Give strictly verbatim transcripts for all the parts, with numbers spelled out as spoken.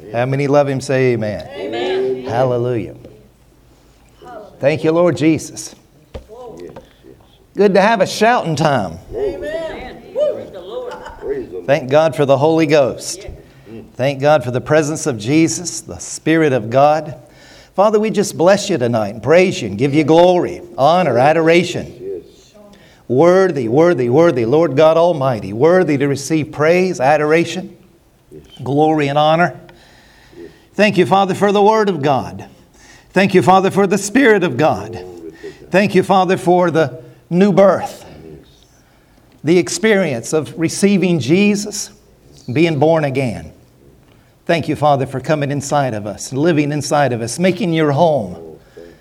How many love Him? Say amen. Amen. Hallelujah. Thank you, Lord Jesus. Good to have a shouting time. Amen. Praise the Lord. Thank God for the Holy Ghost. Thank God for the presence of Jesus, the Spirit of God. Father, we just bless You tonight and praise You and give You glory, honor, adoration. Worthy, worthy, worthy, Lord God Almighty, worthy to receive praise, adoration, glory, and honor. Thank You, Father, for the Word of God. Thank You, Father, for the Spirit of God. Thank You, Father, for the new birth, the experience of receiving Jesus, being born again. Thank You, Father, for coming inside of us, living inside of us, making Your home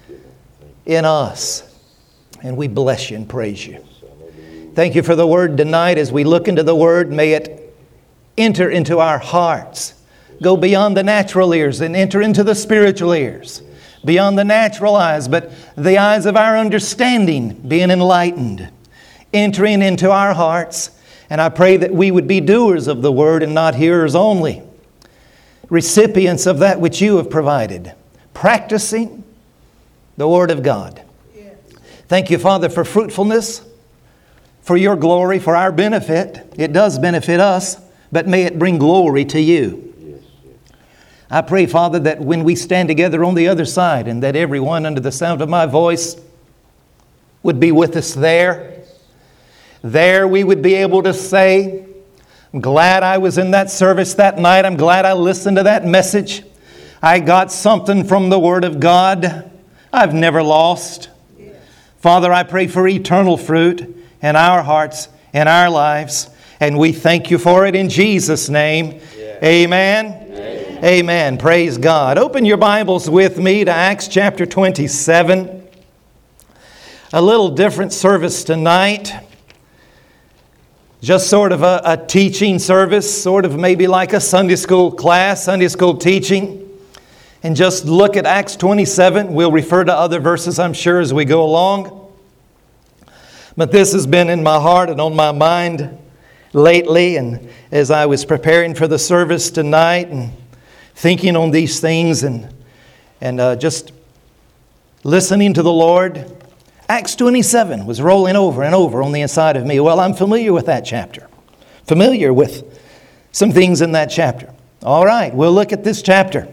in us. And we bless You and praise You. Thank You for the Word tonight. As we look into the Word, may it enter into our hearts, go beyond the natural ears and enter into the spiritual ears. Beyond the natural eyes, but the eyes of our understanding being enlightened, entering into our hearts. And I pray that we would be doers of the Word and not hearers only. Recipients of that which You have provided. Practicing the Word of God. Thank You, Father, for fruitfulness, for Your glory, for our benefit. It does benefit us, but may it bring glory to You. I pray, Father, that when we stand together on the other side and that everyone under the sound of my voice would be with us there. There we would be able to say, I'm glad I was in that service that night. I'm glad I listened to that message. I got something from the Word of God I've never lost. Father, I pray for eternal fruit in our hearts, in our lives. And we thank You for it in Jesus' name. Yeah. Amen. Amen. Amen. Praise God. Open your Bibles with me to Acts chapter twenty-seven. A little different service tonight. Just sort of a, a teaching service, sort of maybe like a Sunday school class, Sunday school teaching. And just look at Acts twenty-seven. We'll refer to other verses, I'm sure, as we go along. But this has been in my heart and on my mind lately, and as I was preparing for the service tonight and thinking on these things and and uh, just listening to the Lord, Acts twenty-seven was rolling over and over on the inside of me. Well, I'm familiar with that chapter. Familiar with some things in that chapter. All right, we'll look at this chapter.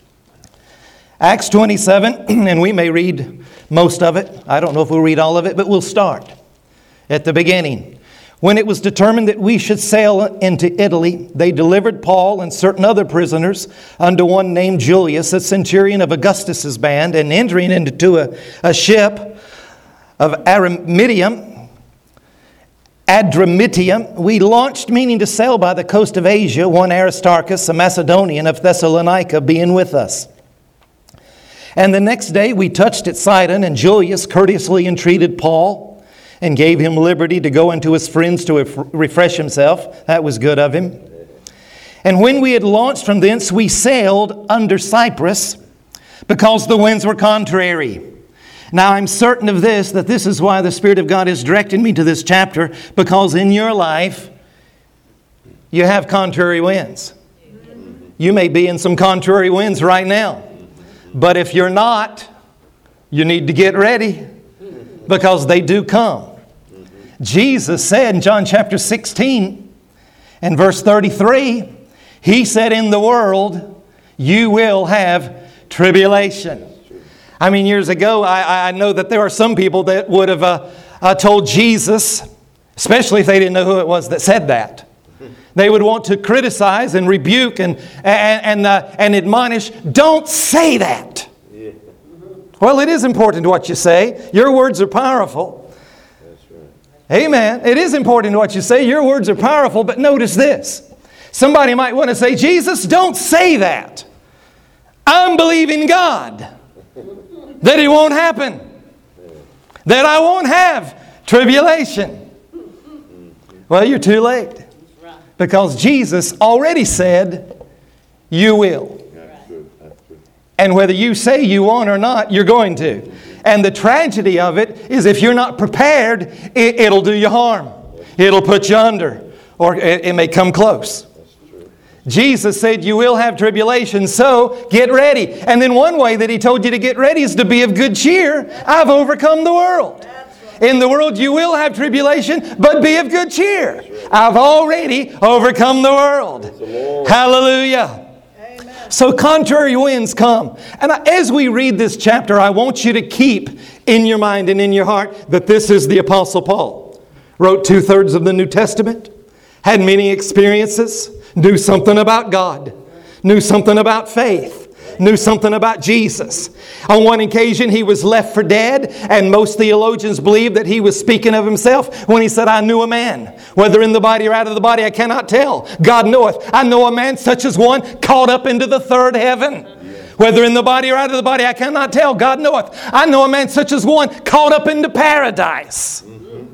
Acts twenty-seven, and we may read most of it. I don't know if we'll read all of it, but we'll start at the beginning. When it was determined that we should sail into Italy, they delivered Paul and certain other prisoners unto one named Julius, a centurion of Augustus's band, and entering into a, a ship of Aramitium, Adramitium, we launched, meaning to sail by the coast of Asia, one Aristarchus, a Macedonian of Thessalonica, being with us. And the next day we touched at Sidon, and Julius courteously entreated Paul and gave him liberty to go into his friends to refresh himself. That was good of him. And when we had launched from thence, we sailed under Cyprus because the winds were contrary. Now I'm certain of this, that this is why the Spirit of God has directed me to this chapter, because in your life you have contrary winds. You may be in some contrary winds right now. But if you're not, you need to get ready, because they do come. Jesus said in John chapter sixteen and verse thirty-three, He said, in the world you will have tribulation. I mean, years ago, I, I know that there are some people that would have uh, uh, told Jesus, especially if they didn't know who it was that said that. They would want to criticize and rebuke and, and, and, uh, and admonish, don't say that. Yeah. Well, it is important what you say. Your words are powerful. Amen. It is important what you say. Your words are powerful, but notice this. Somebody might want to say, Jesus, don't say that. I'm believing God that it won't happen. That I won't have tribulation. Well, you're too late. Because Jesus already said, you will. And whether you say you won't or not, you're going to. And the tragedy of it is if you're not prepared, it, it'll do you harm. It'll put you under. Or it, it may come close. Jesus said you will have tribulation, so get ready. And then one way that He told you to get ready is to be of good cheer. I've overcome the world. In the world you will have tribulation, but be of good cheer. I've already overcome the world. Hallelujah. Amen. So contrary winds come. And as we read this chapter, I want you to keep in your mind and in your heart that this is the Apostle Paul. Wrote two-thirds of the New Testament. Had many experiences. Knew something about God. Knew something about faith. Knew something about Jesus. On one occasion he was left for dead, and most theologians believe that he was speaking of himself when he said, I knew a man, whether in the body or out of the body I cannot tell. God knoweth. I know a man such as one caught up into the third heaven. Whether in the body or out of the body I cannot tell. God knoweth. I know a man such as one caught up into paradise.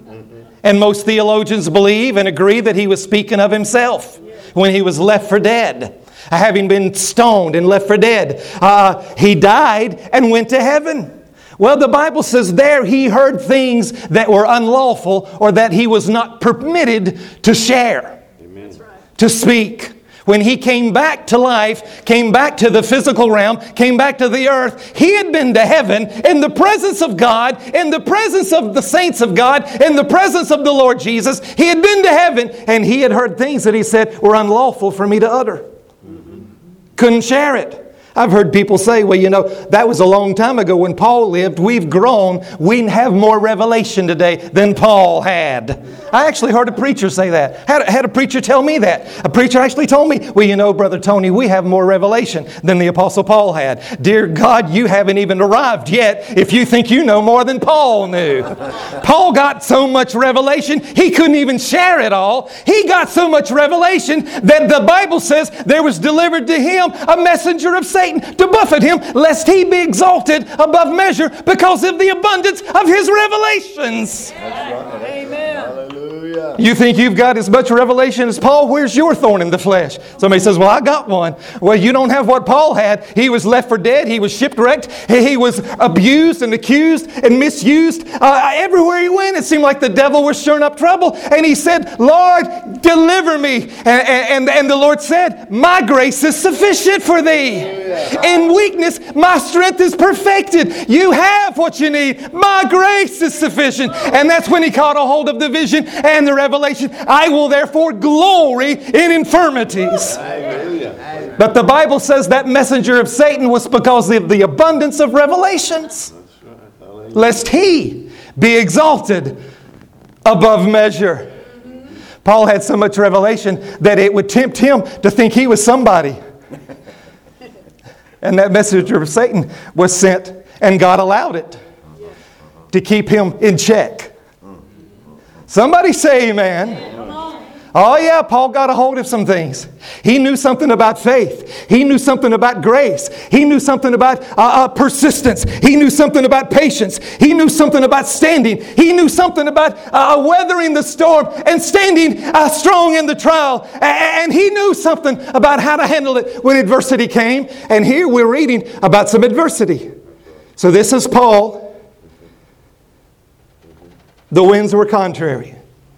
And most theologians believe and agree that he was speaking of himself when he was left for dead. Having been stoned and left for dead. Uh, he died and went to heaven. Well, the Bible says there he heard things that were unlawful or that he was not permitted to share, Amen. To speak. When he came back to life, came back to the physical realm, came back to the earth, he had been to heaven in the presence of God, in the presence of the saints of God, in the presence of the Lord Jesus. He had been to heaven and he had heard things that he said were unlawful for me to utter. Couldn't share it. I've heard people say, well, you know, that was a long time ago when Paul lived. We've grown. We have more revelation today than Paul had. I actually heard a preacher say that. Had, had a preacher tell me that. A preacher actually told me, well, you know, Brother Tony, we have more revelation than the Apostle Paul had. Dear God, you haven't even arrived yet if you think you know more than Paul knew. Paul got so much revelation, he couldn't even share it all. He got so much revelation that the Bible says there was delivered to him a messenger of Satan to buffet him, lest he be exalted above measure because of the abundance of his revelations. That's right. Amen. Hallelujah. You think you've got as much revelation as Paul? Where's your thorn in the flesh? Somebody says, well, I got one. Well, you don't have what Paul had. He was left for dead. He was shipwrecked. He was abused and accused and misused. Uh, everywhere he went, it seemed like the devil was stirring up trouble. And he said, Lord, deliver me. And, and, and the Lord said, my grace is sufficient for thee. In weakness, my strength is perfected. You have what you need. My grace is sufficient. And that's when he caught a hold of the vision and the revelation. I will therefore glory in infirmities. Hallelujah. But the Bible says that messenger of Satan was because of the abundance of revelations. Lest he be exalted above measure. Paul had so much revelation that it would tempt him to think he was somebody. And that messenger of Satan was sent, and God allowed it to keep him in check. Somebody say amen. Oh yeah, Paul got a hold of some things. He knew something about faith. He knew something about grace. He knew something about uh, uh, persistence. He knew something about patience. He knew something about standing. He knew something about uh, weathering the storm and standing uh, strong in the trial. And he knew something about how to handle it when adversity came. And here we're reading about some adversity. So this is Paul. The winds were contrary.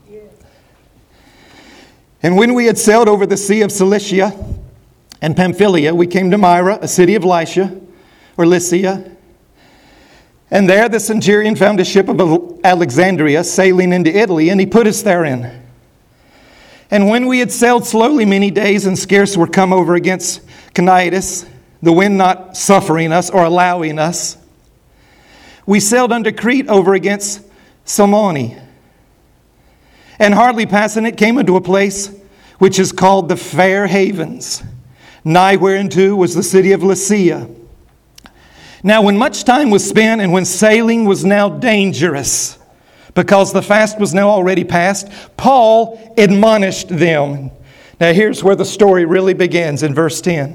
And when we had sailed over the sea of Cilicia and Pamphylia, we came to Myra, a city of Lycia, or Lycia. And there the centurion found a ship of Alexandria sailing into Italy, and he put us therein. And when we had sailed slowly many days and scarce were come over against Cnidus, the wind not suffering us or allowing us, we sailed unto Crete over against Salmone. And hardly passing it, came into a place which is called the Fair Havens, nigh whereunto was the city of Lasea. Now when much time was spent, and when sailing was now dangerous, because the fast was now already past, Paul admonished them. Now here's where the story really begins in verse ten.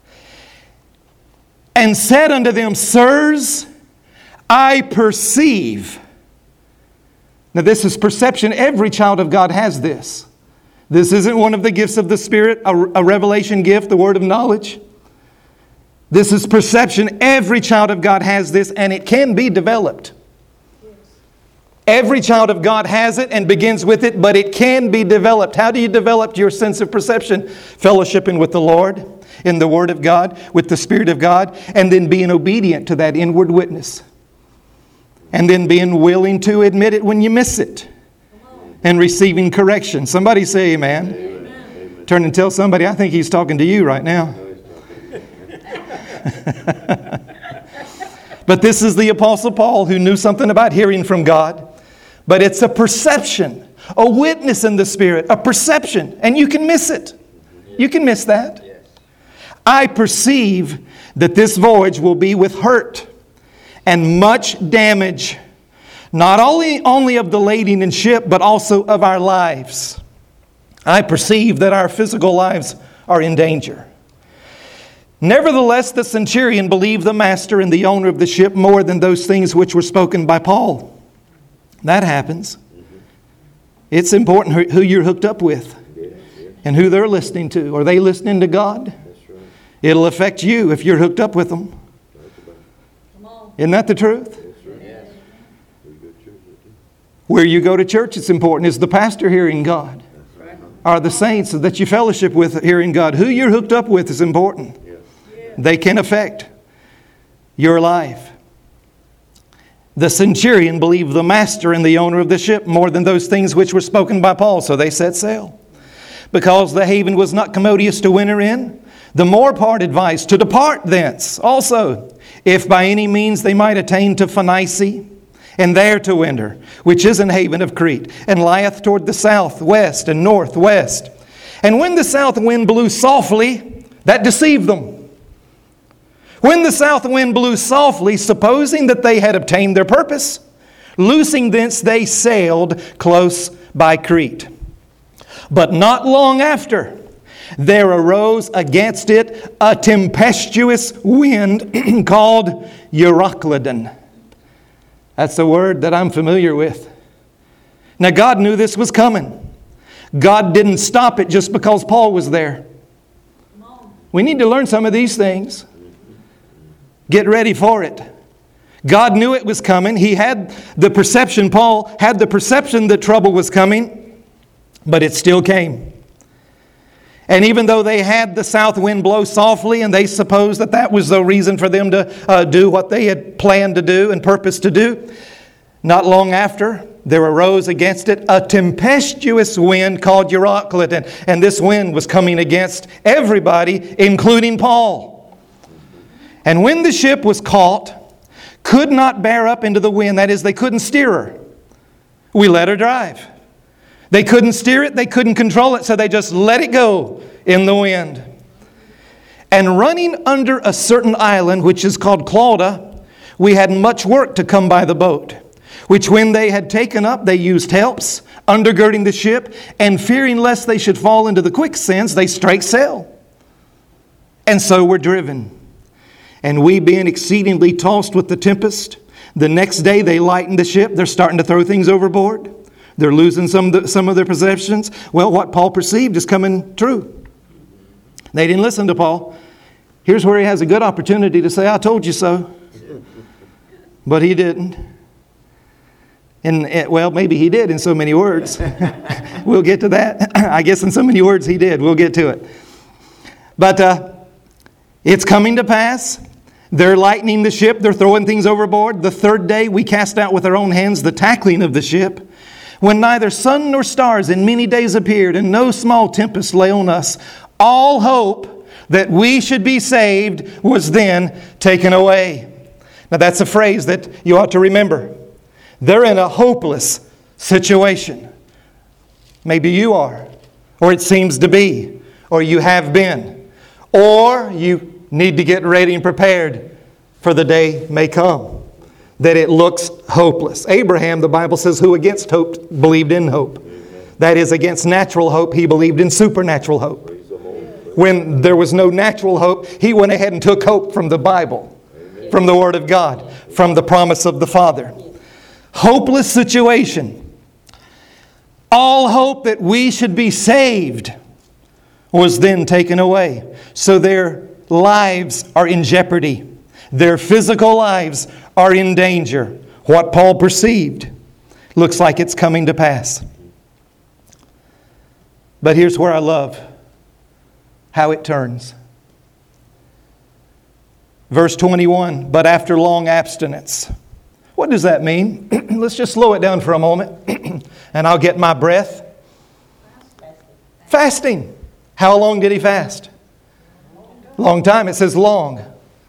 And said unto them, Sirs, I perceive. Now this is perception. Every child of God has this. This isn't one of the gifts of the Spirit, a, a revelation gift, the word of knowledge. This is perception. Every child of God has this, and it can be developed. Every child of God has it and begins with it, but it can be developed. How do you develop your sense of perception? Fellowshipping with the Lord, in the Word of God, with the Spirit of God, and then being obedient to that inward witness. And then being willing to admit it when you miss it. And receiving correction. Somebody say amen. Amen. Turn and tell somebody, I think he's talking to you right now. But this is the Apostle Paul who knew something about hearing from God. But it's a perception, a witness in the Spirit, a perception. And you can miss it. You can miss that. I perceive that this voyage will be with hurt and much damage, not only, only of the lading and ship, but also of our lives. I perceive that our physical lives are in danger. Nevertheless, the centurion believed the master and the owner of the ship more than those things which were spoken by Paul. That happens. It's important who you're hooked up with and who they're listening to. Are they listening to God? It'll affect you if you're hooked up with them. Isn't that the truth? Where you go to church, it's important. Is the pastor hearing God? Are the saints that you fellowship with hearing God? Who you're hooked up with is important. They can affect your life. The centurion believed the master and the owner of the ship more than those things which were spoken by Paul. So they set sail. Because the haven was not commodious to winter in, the more part advised to depart thence also, if by any means they might attain to Phoenicia, and there to winter, which is an haven of Crete, and lieth toward the south, west, and northwest. And when the south wind blew softly, that deceived them. When the south wind blew softly, supposing that they had obtained their purpose, loosing thence they sailed close by Crete. But not long after, there arose against it a tempestuous wind called Euroclydon. That's the word that I'm familiar with. Now God knew this was coming. God didn't stop it just because Paul was there. We need to learn some of these things. Get ready for it. God knew it was coming. He had the perception, Paul had the perception that trouble was coming, but it still came. And even though they had the south wind blow softly and they supposed that that was the reason for them to uh, do what they had planned to do and purposed to do, not long after, there arose against it a tempestuous wind called Euroclydon. And this wind was coming against everybody, including Paul. And when the ship was caught, could not bear up into the wind, that is, they couldn't steer her, we let her drive. They couldn't steer it, they couldn't control it, so they just let it go in the wind. And running under a certain island, which is called Clauda, we had much work to come by the boat, which when they had taken up, they used helps, undergirding the ship, and fearing lest they should fall into the quicksands, they strake sail. And so were driven. And we being exceedingly tossed with the tempest, the next day they lightened the ship, they're starting to throw things overboard. They're losing some of, the, some of their possessions. Well, what Paul perceived is coming true. They didn't listen to Paul. Here's where he has a good opportunity to say, I told you so. But he didn't. And, well, maybe he did in so many words. We'll get to that. I guess in so many words he did. We'll get to it. But uh, it's coming to pass. They're lightening the ship. They're throwing things overboard. The third day we cast out with our own hands the tackling of the ship, when neither sun nor stars in many days appeared, and no small tempest lay on us. All hope that we should be saved was then taken away. Now that's a phrase that you ought to remember. They're in a hopeless situation. Maybe you are, or it seems to be, or you have been, or you need to get ready and prepared for the day may come that it looks hopeless. Abraham, the Bible says, who against hope believed in hope. Amen. That is, against natural hope, he believed in supernatural hope. When there was no natural hope, he went ahead and took hope from the Bible, Amen. From the Word of God, from the promise of the Father. Hopeless situation. All hope that we should be saved was then taken away. So their lives are in jeopardy. Their physical lives are in danger. What Paul perceived. looks like it's coming to pass. But here's where I love how it turns. Verse twenty-one, but after long abstinence. What does that mean? Let's just slow it down for a moment and I'll get my breath. Fasting. How long did he fast? Long time. It says long.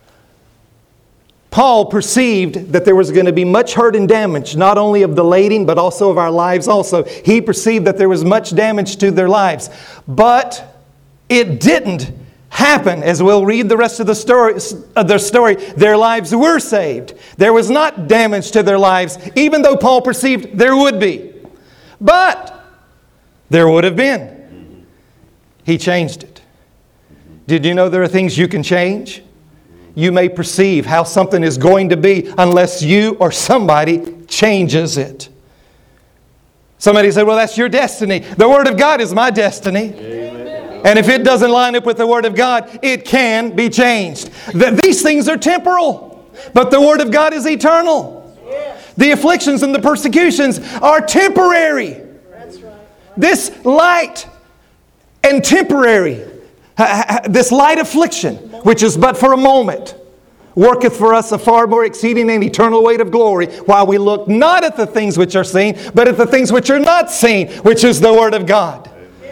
Paul perceived that there was going to be much hurt and damage, not only of the lading, but also of our lives also. He perceived that there was much damage to their lives. But it didn't happen. As we'll read the rest of the story, of their story, their lives were saved. There was not damage to their lives, even though Paul perceived there would be. But there would have been. He changed it. Did you know there are things you can change? You may perceive how something is going to be unless you or somebody changes it. Somebody said, well, that's your destiny. The Word of God is my destiny. Amen. And if it doesn't line up with the Word of God, it can be changed. These things are temporal, but the Word of God is eternal. The afflictions and the persecutions are temporary. This light and temporary, this light affliction, which is but for a moment, worketh for us a far more exceeding and eternal weight of glory, while we look not at the things which are seen, but at the things which are not seen, which is the Word of God.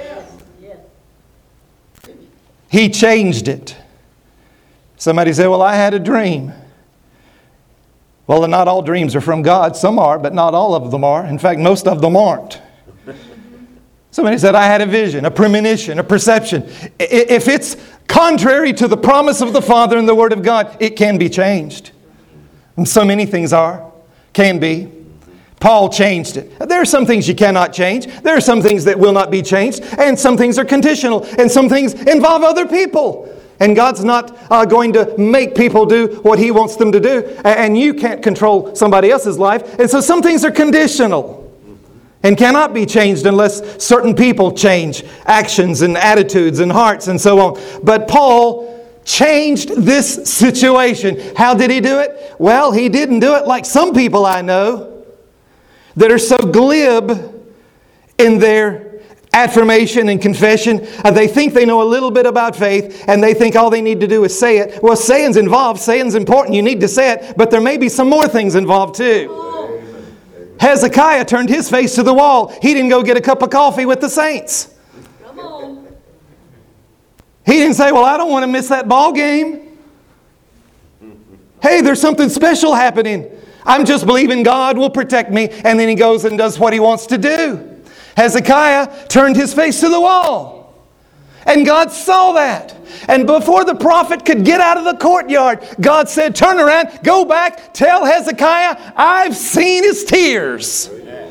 He changed it. Somebody said, well, I had a dream. Well, not all dreams are from God. Some are, but not all of them are. In fact, most of them aren't. Somebody said, I had a vision, a premonition, a perception. If it's contrary to the promise of the Father and the Word of God, it can be changed. And so many things are, can be. Paul changed it. There are some things you cannot change. There are some things that will not be changed. And some things are conditional. And some things involve other people. And God's not uh, going to make people do what He wants them to do. And you can't control somebody else's life. And so some things are conditional and cannot be changed unless certain people change actions and attitudes and hearts and so on. But Paul changed this situation. How did he do it? Well, he didn't do it like some people I know that are so glib in their affirmation and confession. Uh, they think they know a little bit about faith and they think all they need to do is say it. Well, saying's involved. Saying's important. You need to say it. But there may be some more things involved too. Hezekiah turned his face to the wall. He didn't go get a cup of coffee with the saints. Come on. He didn't say, well, I don't want to miss that ball game. Hey, there's something special happening. I'm just believing God will protect me. And then he goes and does what he wants to do. Hezekiah turned his face to the wall. And God saw that. And before the prophet could get out of the courtyard, God said, turn around, go back, tell Hezekiah, I've seen his tears.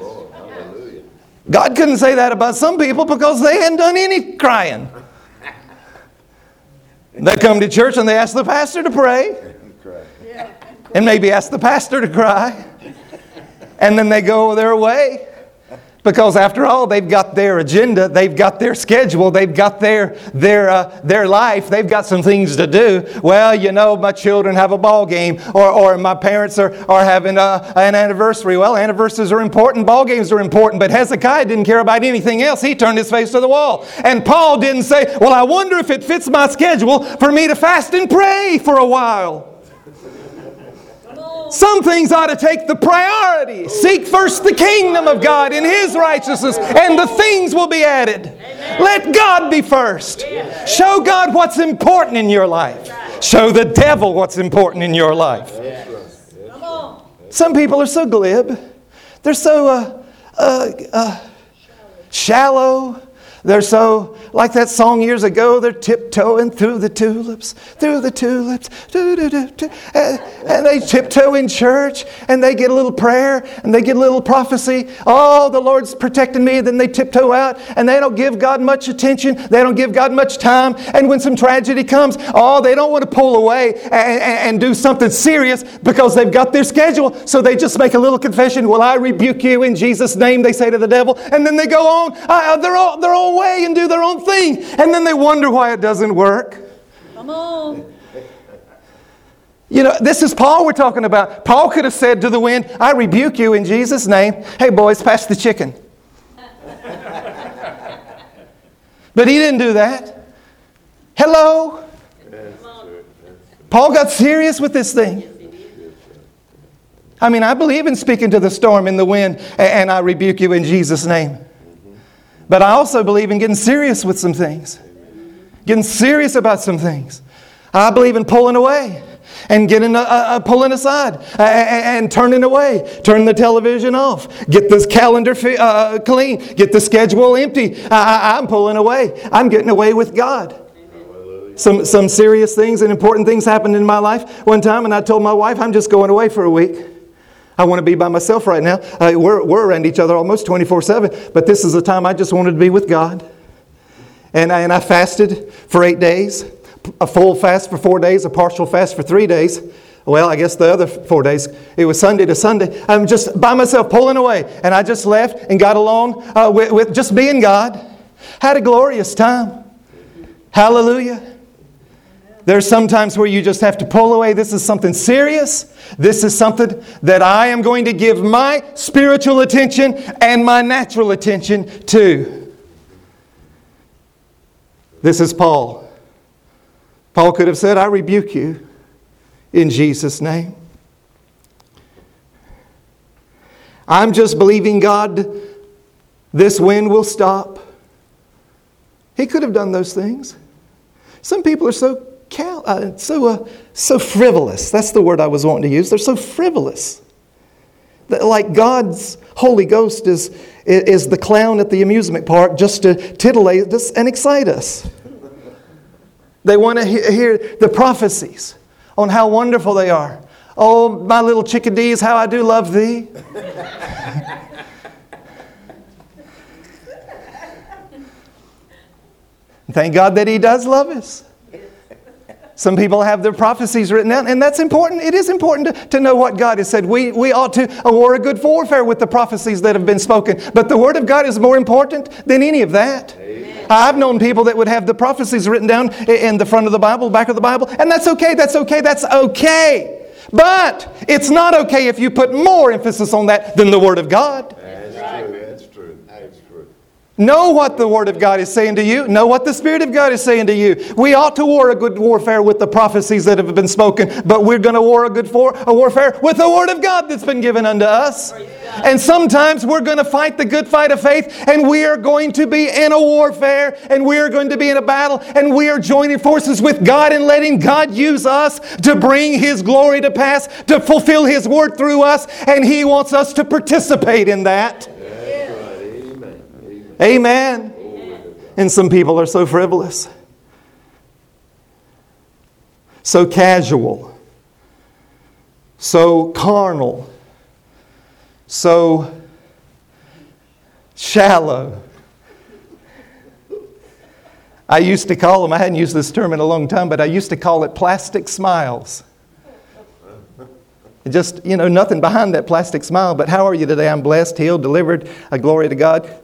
God couldn't say that about some people because they hadn't done any crying. They come to church and they ask the pastor to pray. And maybe ask the pastor to cry. And then they go their way. Because after all, they've got their agenda, they've got their schedule, they've got their their uh, their life, they've got some things to do. Well, you know, my children have a ball game, or or my parents are, are having a, an anniversary. Well, anniversaries are important, ball games are important, but Hezekiah didn't care about anything else. He turned his face to the wall. And Paul didn't say, well, I wonder if it fits my schedule for me to fast and pray for a while. Some things ought to take the priority. Seek first the kingdom of God and His righteousness, and the things will be added. Let God be first. Show God what's important in your life. Show the devil what's important in your life. Some people are so glib. They're so uh, uh, uh, shallow. They're so, like that song years ago, they're tiptoeing through the tulips, through the tulips, doo, doo, doo, doo. And they tiptoe in church, and they get a little prayer, and they get a little prophecy. Oh, the Lord's protecting me. Then they tiptoe out, and they don't give God much attention. They don't give God much time. And when some tragedy comes, oh, they don't want to pull away and, and, and do something serious because they've got their schedule. So they just make a little confession. Well, I rebuke you in Jesus' name, they say to the devil. And then they go on. Uh, they're all, they're all way and do their own thing, and then they wonder why it doesn't work. Come on. You know, this is Paul we're talking about. Paul could have said to the wind, I rebuke you in Jesus' name. Hey, boys, pass the chicken. But he didn't do that. Hello? Paul got serious with this thing. I mean, I believe in speaking to the storm and the wind, and I rebuke you in Jesus' name. But I also believe in getting serious with some things. Getting serious about some things. I believe in pulling away and getting uh, uh, pulling aside uh, and, and turning away. Turn the television off. Get this calendar fi- uh, clean. Get the schedule empty. I, I, I'm pulling away. I'm getting away with God. Some some serious things and important things happened in my life one time, and I told my wife, I'm just going away for a week. I want to be by myself right now. Uh, we're, we're around each other almost twenty-four seven, but this is a time I just wanted to be with God. And I, and I fasted for eight days, a full fast for four days, a partial fast for three days. Well, I guess the other four days, it was Sunday to Sunday. I'm just by myself pulling away. And I just left and got along uh, with, with just being God. Had a glorious time. Hallelujah. There's some times where you just have to pull away. This is something serious. This is something that I am going to give my spiritual attention and my natural attention to. This is Paul. Paul could have said, I rebuke you in Jesus' name. I'm just believing God, this wind will stop. He could have done those things. Some people are so cal- uh, so uh, so frivolous. That's the word I was wanting to use. They're so frivolous. That, like God's Holy Ghost is, is the clown at the amusement park just to titillate us and excite us. They want to he- hear the prophecies on how wonderful they are. Oh, my little chickadees, how I do love thee. Thank God that He does love us. Some people have their prophecies written down, and that's important. It is important to, to know what God has said. We, we ought to war a good warfare with the prophecies that have been spoken. But the Word of God is more important than any of that. Amen. I've known people that would have the prophecies written down in the front of the Bible, back of the Bible, and that's okay, that's okay, that's okay. But it's not okay if you put more emphasis on that than the Word of God. That's true, that's true, that's true. Know what the Word of God is saying to you. Know what the Spirit of God is saying to you. We ought to war a good warfare with the prophecies that have been spoken, but we're going to war a good for, a warfare with the Word of God that's been given unto us. And sometimes we're going to fight the good fight of faith, and we are going to be in a warfare, and we are going to be in a battle, and we are joining forces with God and letting God use us to bring His glory to pass, to fulfill His Word through us, and He wants us to participate in that. Amen. And some people are so frivolous, so casual, so carnal, so shallow. I used to call them, I hadn't used this term in a long time, but I used to call it plastic smiles. Just, you know, nothing behind that plastic smile, but how are you today? I'm blessed, healed, delivered, a glory to God.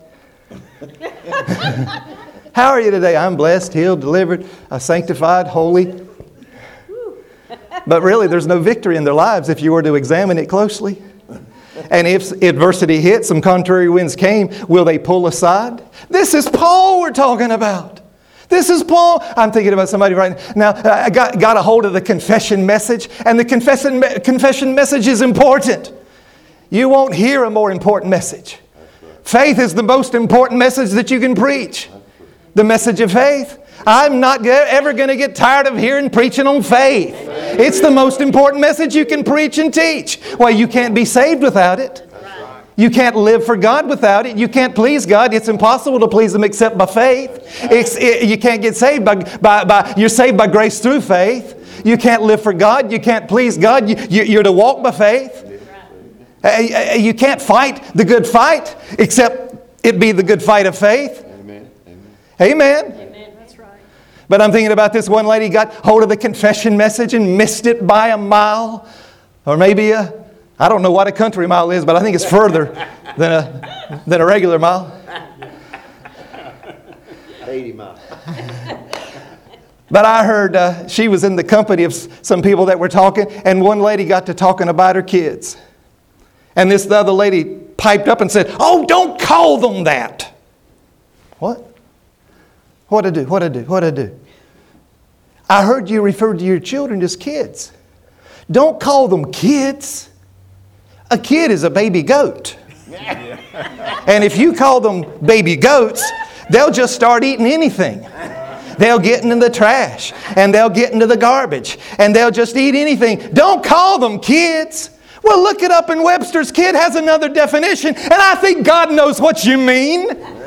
How are you today? I'm blessed, healed, delivered, uh, sanctified, holy. But really, there's no victory in their lives if you were to examine it closely. And if adversity hit, some contrary winds came, will they pull aside? This is Paul we're talking about. This is Paul. I'm thinking about somebody right now. I got, got a hold of the confession message, and the confession, confession message is important. You won't hear a more important message. Faith is the most important message that you can preach. The message of faith. I'm not ever going to get tired of hearing preaching on faith. It's the most important message you can preach and teach. Well, you can't be saved without it. You can't live for God without it. You can't please God. It's impossible to please Him except by faith. It's, it, you can't get saved by, by, by, you're saved by grace through faith. You can't live for God. You can't please God. You, you, you're to walk by faith. You can't fight the good fight except it be the good fight of faith. Amen. Amen. Amen. That's right. But I'm thinking about this one lady got hold of the confession message and missed it by a mile. Or maybe a, I don't know what a country mile is, but I think it's further than a, than a regular mile. eighty miles. But I heard uh, she was in the company of some people that were talking, and one lady got to talking about her kids. And this other lady piped up and said, "Oh, don't call them that." What? What to do? What to do? What to do? I heard you refer to your children as kids. Don't call them kids. A kid is a baby goat. And if you call them baby goats, they'll just start eating anything. They'll get into the trash, and they'll get into the garbage, and they'll just eat anything. Don't call them kids. Well, look it up in Webster's. Kid has another definition, and I think God knows what you mean.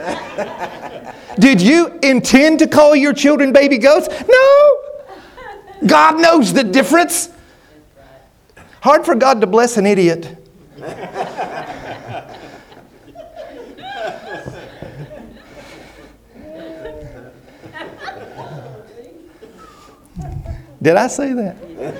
Did you intend to call your children baby goats? No. God knows the difference. Hard for God to bless an idiot. Did I say that?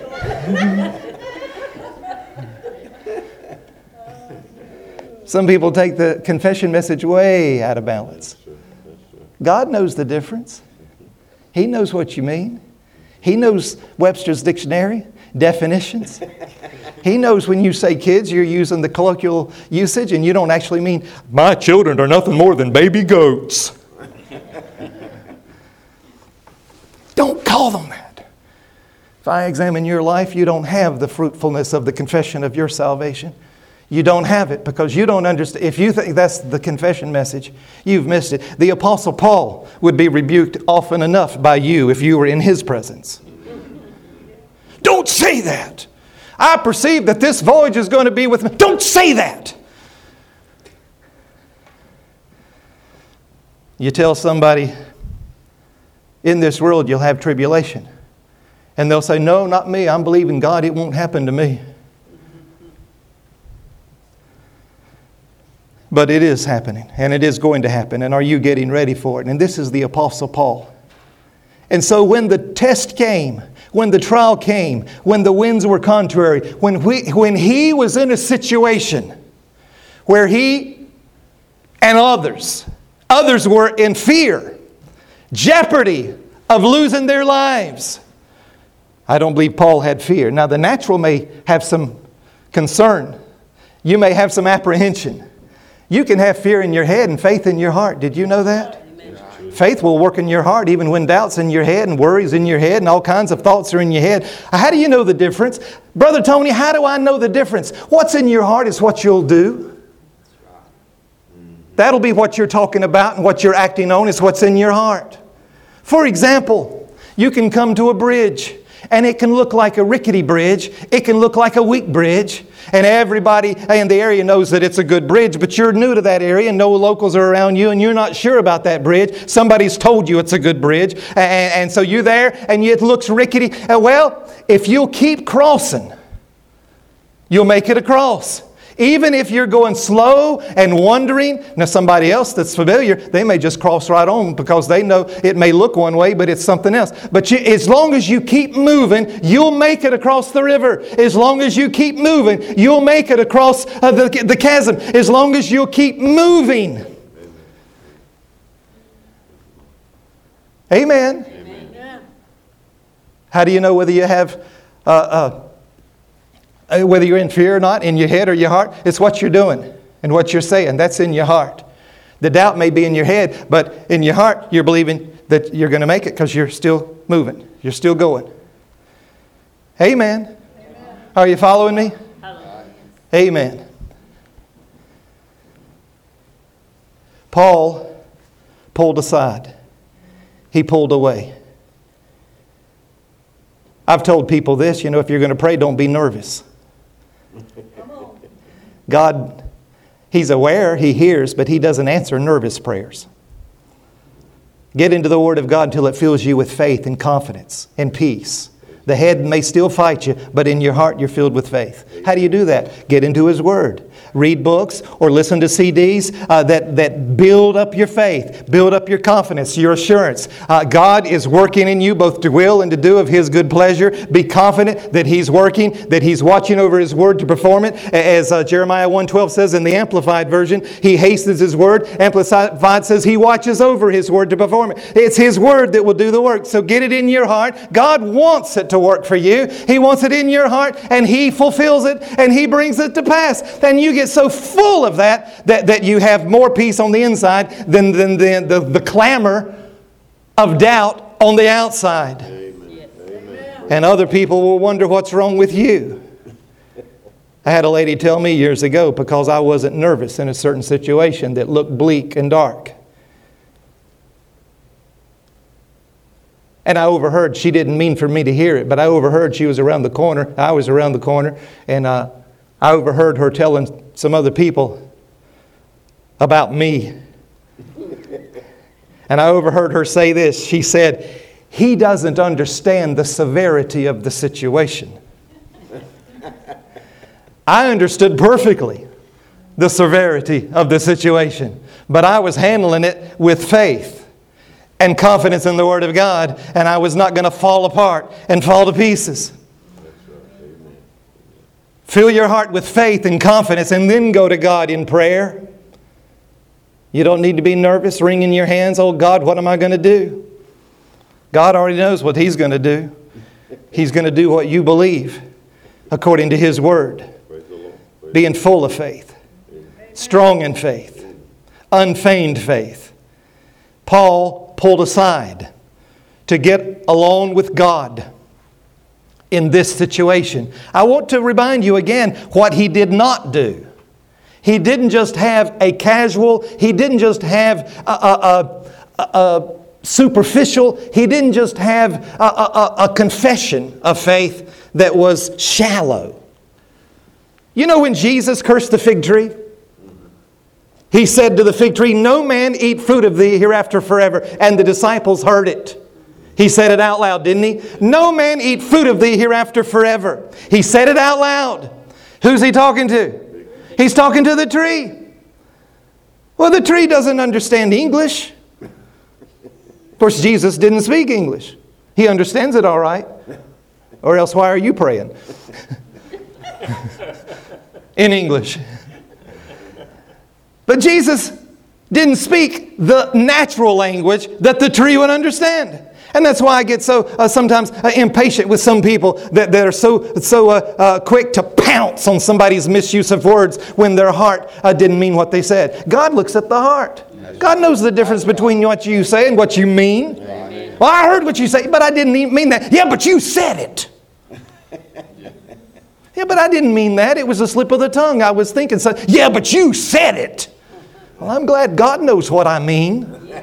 Some people take the confession message way out of balance. God knows the difference. He knows what you mean. He knows Webster's dictionary, definitions. He knows when you say kids, you're using the colloquial usage and you don't actually mean, my children are nothing more than baby goats. Don't call them that. If I examine your life, you don't have the fruitfulness of the confession of your salvation. You don't have it because you don't understand. If you think that's the confession message, you've missed it. The Apostle Paul would be rebuked often enough by you if you were in his presence. Don't say that. I perceive that this voyage is going to be with me. Don't say that. You tell somebody, in this world you'll have tribulation. And they'll say, no, not me. I'm believing God. It won't happen to me. But it is happening. And it is going to happen. And are you getting ready for it? And this is the Apostle Paul. And so when the test came, when the trial came, when the winds were contrary, when, we, when he was in a situation where he and others, others were in fear, jeopardy of losing their lives, I don't believe Paul had fear. Now, the natural may have some concern. You may have some apprehension. You can have fear in your head and faith in your heart. Did you know that? Amen. Faith will work in your heart even when doubt's in your head and worries in your head and all kinds of thoughts are in your head. How do you know the difference? Brother Tony, how do I know the difference? What's in your heart is what you'll do. That'll be what you're talking about, and what you're acting on is what's in your heart. For example, you can come to a bridge. And it can look like a rickety bridge. It can look like a weak bridge. And everybody in the area knows that it's a good bridge, but you're new to that area and no locals are around you and you're not sure about that bridge. Somebody's told you it's a good bridge. And, and so you're there and it looks rickety. Well, if you'll keep crossing, you'll make it across. Even if you're going slow and wandering, now somebody else that's familiar, they may just cross right on because they know it may look one way, but it's something else. But you, as long as you keep moving, you'll make it across the river. As long as you keep moving, you'll make it across uh, the, the chasm. As long as you'll keep moving. Amen. Amen. How do you know whether you have... Uh, uh, Whether you're in fear or not, in your head or your heart, it's what you're doing and what you're saying. That's in your heart. The doubt may be in your head, but in your heart, you're believing that you're going to make it because you're still moving. You're still going. Amen. Amen. Are you following me? Hallelujah. Amen. Paul pulled aside. He pulled away. I've told people this, you know, if you're going to pray, don't be nervous. God, He's aware, He hears, but He doesn't answer nervous prayers. Get into the Word of God until it fills you with faith and confidence and peace. The head may still fight you, but in your heart you're filled with faith. How do you do that? Get into His Word. read books or listen to C Ds uh, that, that build up your faith, build up your confidence, your assurance. Uh, God is working in you both to will and to do of His good pleasure. Be confident that He's working, that He's watching over His word to perform it. As uh, Jeremiah one twelve says in the Amplified Version, He hastens His word. Amplified says He watches over His word to perform it. It's His word that will do the work. So get it in your heart. God wants it to work for you. He wants it in your heart, and He fulfills it, and He brings it to pass. Then you get so full of that that, that you have more peace on the inside than, than the, the, the clamor of doubt on the outside. Amen. Amen. And other people will wonder what's wrong with you. I had a lady tell me years ago, because I wasn't nervous in a certain situation that looked bleak and dark. And I overheard, she didn't mean for me to hear it, but I overheard she was around the corner. I was around the corner, and uh, I overheard her telling some other people about me. And I overheard her say this. She said, "He doesn't understand the severity of the situation." I understood perfectly the severity of the situation, but I was handling it with faith and confidence in the Word of God, and I was not going to fall apart and fall to pieces. Fill your heart with faith and confidence, and then go to God in prayer. You don't need to be nervous, wringing your hands. Oh God, what am I going to do? God already knows what He's going to do. He's going to do what you believe according to His Word. Being full of faith, strong in faith, unfeigned faith. Paul pulled aside to get alone with God in this situation. I want to remind you again what he did not do. He didn't just have a casual, he didn't just have a, a, a, a superficial, he didn't just have a, a, a confession of faith that was shallow. You know when Jesus cursed the fig tree? He said to the fig tree, "No man eat fruit of thee hereafter forever." And the disciples heard it. He said it out loud, didn't he? "No man eat fruit of thee hereafter forever." He said it out loud. Who's he talking to? He's talking to the tree. Well, the tree doesn't understand English. Of course, Jesus didn't speak English. He understands it all right. Or else why are you praying? In English. But Jesus didn't speak the natural language that the tree would understand. And that's why I get so uh, sometimes uh, impatient with some people that, that are so, so uh, uh, quick to pounce on somebody's misuse of words when their heart uh, didn't mean what they said. God looks at the heart. God knows the difference between what you say and what you mean. Well, I heard what you say, but I didn't even mean that. Yeah, but you said it. Yeah, but I didn't mean that. It was a slip of the tongue. I was thinking so. Yeah, but you said it. Well, I'm glad God knows what I mean.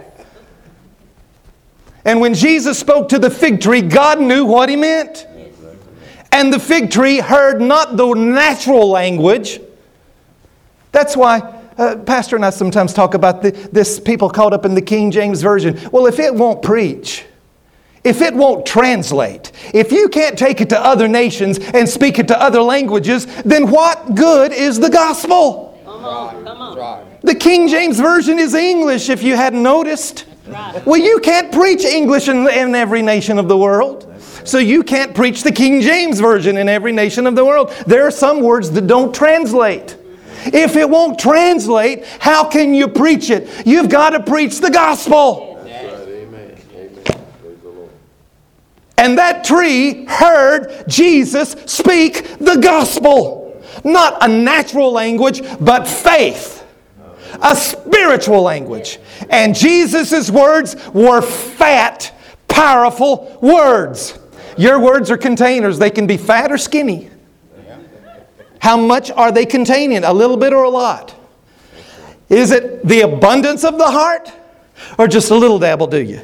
And when Jesus spoke to the fig tree, God knew what He meant. And the fig tree heard not the natural language. That's why uh, Pastor and I sometimes talk about the, this people caught up in the King James Version. Well, if it won't preach, if it won't translate, if you can't take it to other nations and speak it to other languages, then what good is the gospel? Come on, come on. The King James Version is English, if you hadn't noticed. Right. Well, you can't preach English in, in every nation of the world. So you can't preach the King James Version in every nation of the world. There are some words that don't translate. If it won't translate, how can you preach it? You've got to preach the gospel. Amen. Amen. Praise the Lord. And that tree heard Jesus speak the gospel. Not a natural language, but faith. A spiritual language. And Jesus' words were fat, powerful words. Your words are containers. They can be fat or skinny. How much are they containing? A little bit or a lot? Is it the abundance of the heart? Or just a little dabble, do you?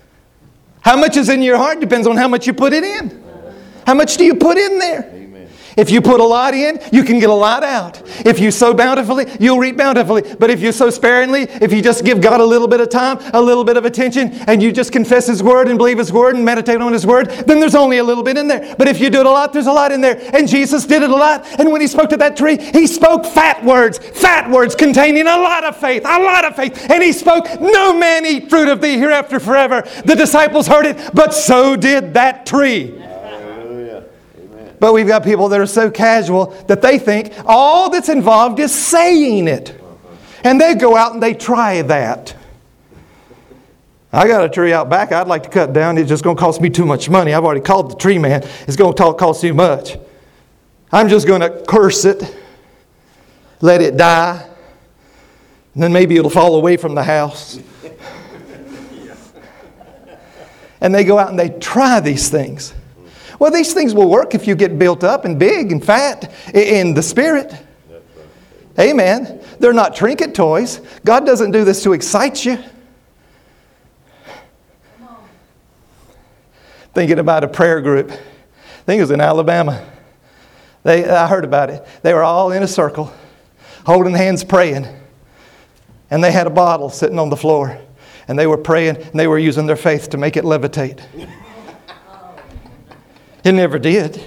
How much is in your heart depends on how much you put it in. How much do you put in there? If you put a lot in, you can get a lot out. If you sow bountifully, you'll reap bountifully. But if you sow sparingly, if you just give God a little bit of time, a little bit of attention, and you just confess His Word and believe His Word and meditate on His Word, then there's only a little bit in there. But if you do it a lot, there's a lot in there. And Jesus did it a lot. And when He spoke to that tree, He spoke fat words, fat words containing a lot of faith, a lot of faith. And He spoke, "No man eat fruit of thee hereafter forever." The disciples heard it, but so did that tree. But we've got people that are so casual that they think all that's involved is saying it. And they go out and they try that. I got a tree out back I'd like to cut down. It's just going to cost me too much money. I've already called the tree man. It's going to cost too much. I'm just going to curse it, let it die, and then maybe it'll fall away from the house. And they go out and they try these things. Well, these things will work if you get built up and big and fat in the Spirit. Amen. They're not trinket toys. God doesn't do this to excite you. Thinking about a prayer group. I think it was in Alabama. They, I heard about it. They were all in a circle, holding hands praying. And they had a bottle sitting on the floor. And they were praying, and they were using their faith to make it levitate. It never did.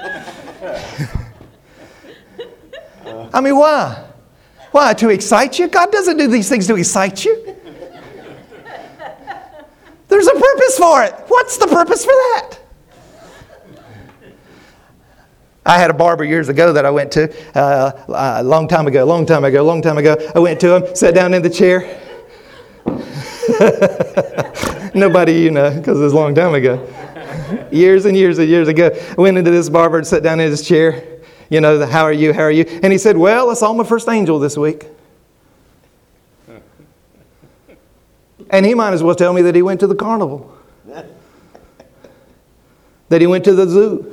I mean, why? Why? To excite you? God doesn't do these things to excite you. There's a purpose for it. What's the purpose for that? I had a barber years ago that I went to, uh, a long time ago, long time ago, long time ago. I went to him, sat down in the chair. Nobody you know, because it was a long time ago. Years and years and years ago, I went into this barber and sat down in his chair. You know, the, how are you, how are you? And he said, "Well, I saw my first angel this week." And he might as well tell me that he went to the carnival. That he went to the zoo.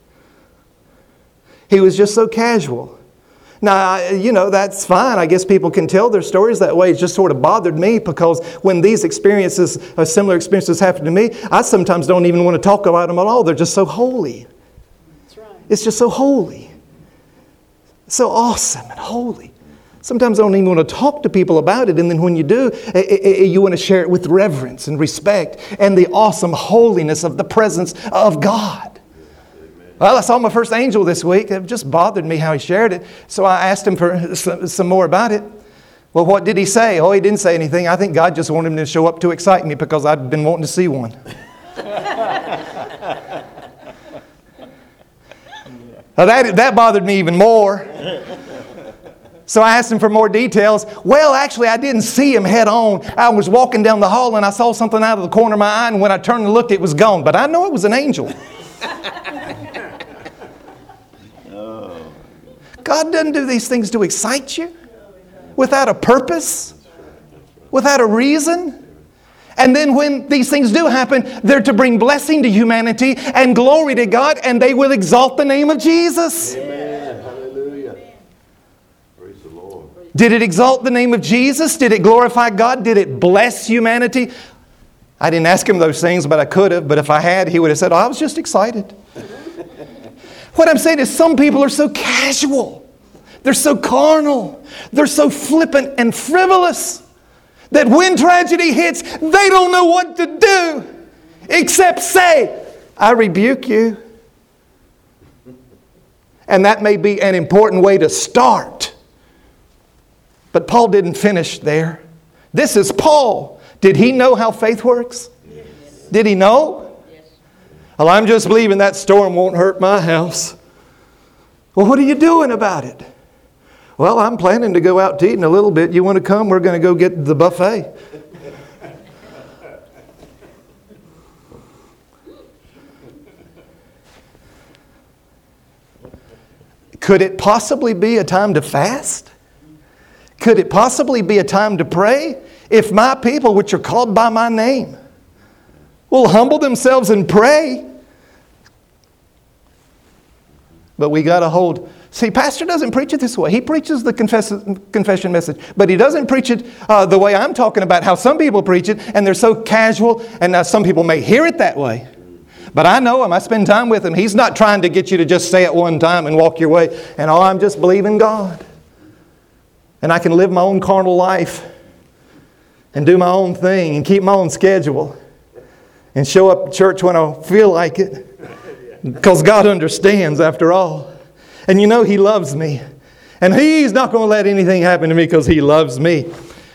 He was just so casual. Now, you know, that's fine. I guess people can tell their stories that way. It just sort of bothered me because when these experiences, or similar experiences happen to me, I sometimes don't even want to talk about them at all. They're just so holy. That's right. It's just so holy. So awesome and holy. Sometimes I don't even want to talk to people about it. And then when you do, you want to share it with reverence and respect and the awesome holiness of the presence of God. Well, I saw my first angel this week. It just bothered me how he shared it. So I asked him for some more about it. Well, what did he say? Oh, he didn't say anything. I think God just wanted him to show up to excite me because I'd been wanting to see one. Now that, that bothered me even more. So I asked him for more details. Well, actually, I didn't see him head on. I was walking down the hall and I saw something out of the corner of my eye. And when I turned and looked, it was gone. But I know it was an angel. God doesn't do these things to excite you without a purpose, without a reason. And then when these things do happen, they're to bring blessing to humanity and glory to God, and they will exalt the name of Jesus. Amen. Hallelujah. Praise the Lord. Did it exalt the name of Jesus? Did it glorify God? Did it bless humanity? I didn't ask him those things, but I could have. But if I had, he would have said, "Oh, I was just excited." What I'm saying is some people are so casual. They're so carnal. They're so flippant and frivolous that when tragedy hits, they don't know what to do except say, "I rebuke you." And that may be an important way to start. But Paul didn't finish there. This is Paul. Did he know how faith works? Yes. Did he know? Well, I'm just believing that storm won't hurt my house. Well, what are you doing about it? Well, I'm planning to go out to eat in a little bit. You want to come? We're going to go get the buffet. Could it possibly be a time to fast? Could it possibly be a time to pray? If my people, which are called by my name, will humble themselves and pray. But we got to hold. See, pastor doesn't preach it this way. He preaches the confess, confession message. But he doesn't preach it uh, the way I'm talking about, how some people preach it. And they're so casual. And uh, some people may hear it that way. But I know him. I spend time with him. He's not trying to get you to just say it one time and walk your way. And oh, I'm just believing God. And I can live my own carnal life and do my own thing and keep my own schedule and show up at church when I feel like it. Because God understands after all. And you know He loves me. And He's not going to let anything happen to me because He loves me.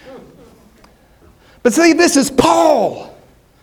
But see, this is Paul.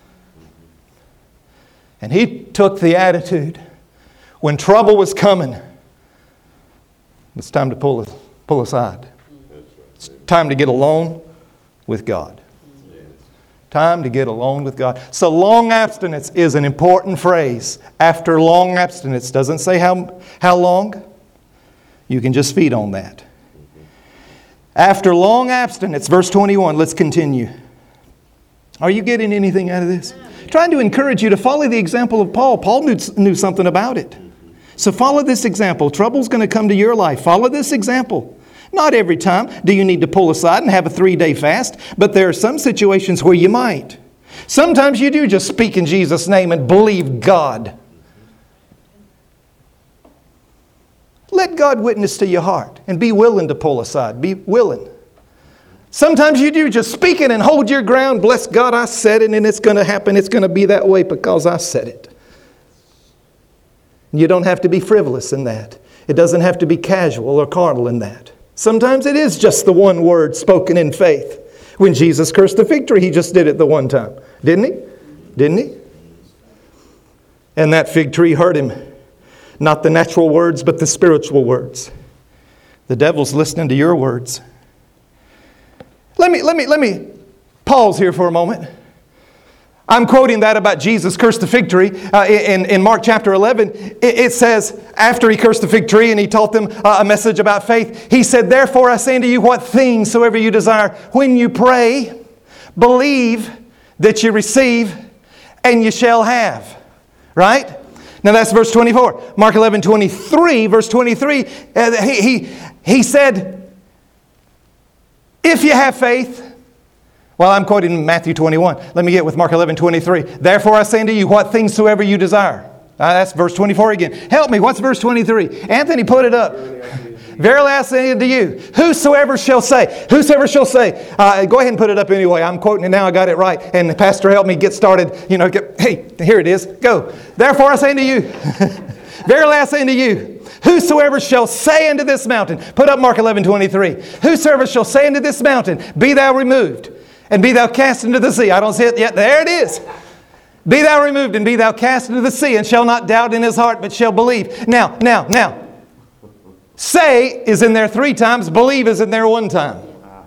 And he took the attitude when trouble was coming. It's time to pull, pull aside. It's time to get alone with God. Time to get alone with God. So long abstinence is an important phrase. After long abstinence, doesn't say how, how long. You can just feed on that. After long abstinence, verse twenty-one, let's continue. Are you getting anything out of this? Trying to encourage you to follow the example of Paul. Paul knew, knew something about it. So follow this example. Trouble's going to come to your life. Follow this example. Not every time do you need to pull aside and have a three-day fast, but there are some situations where you might. Sometimes you do just speak in Jesus' name and believe God. Let God witness to your heart and be willing to pull aside. Be willing. Sometimes you do just speak it and hold your ground. Bless God, I said it and it's going to happen. It's going to be that way because I said it. You don't have to be frivolous in that. It doesn't have to be casual or carnal in that. Sometimes it is just the one word spoken in faith. When Jesus cursed the fig tree, He just did it the one time. Didn't He? Didn't He? And that fig tree hurt him. Not the natural words, but the spiritual words. The devil's listening to your words. Let me, let me, let me pause here for a moment. I'm quoting that about Jesus cursed the fig tree. Uh, in, in Mark chapter eleven, it, it says, after He cursed the fig tree and He taught them uh, a message about faith, He said, therefore I say unto you, what things soever you desire, when you pray, believe that you receive, and you shall have. Right? Now that's verse twenty-four. Mark eleven twenty-three, verse twenty-three, uh, he, he, he said, if you have faith. Well, I'm quoting Matthew twenty-one. Let me get with Mark eleven twenty-three. Therefore I say unto you, what things soever you desire. Uh, that's verse twenty-four again. Help me, what's verse twenty-three? Anthony, put it up. Verily I say unto you, whosoever shall say, whosoever shall say, uh, go ahead and put it up anyway. I'm quoting it now, I got it right. And the pastor helped me get started. You know, get, hey, here it is. Go. Therefore I say unto you, verily I say unto you, whosoever shall say unto this mountain, put up Mark eleven twenty-three. Whosoever shall say unto this mountain, be thou removed, and be thou cast into the sea. I don't see it yet. There it is. Be thou removed, and be thou cast into the sea, and shall not doubt in his heart, but shall believe. Now, now, now. Say is in there three times. Believe is in there one time.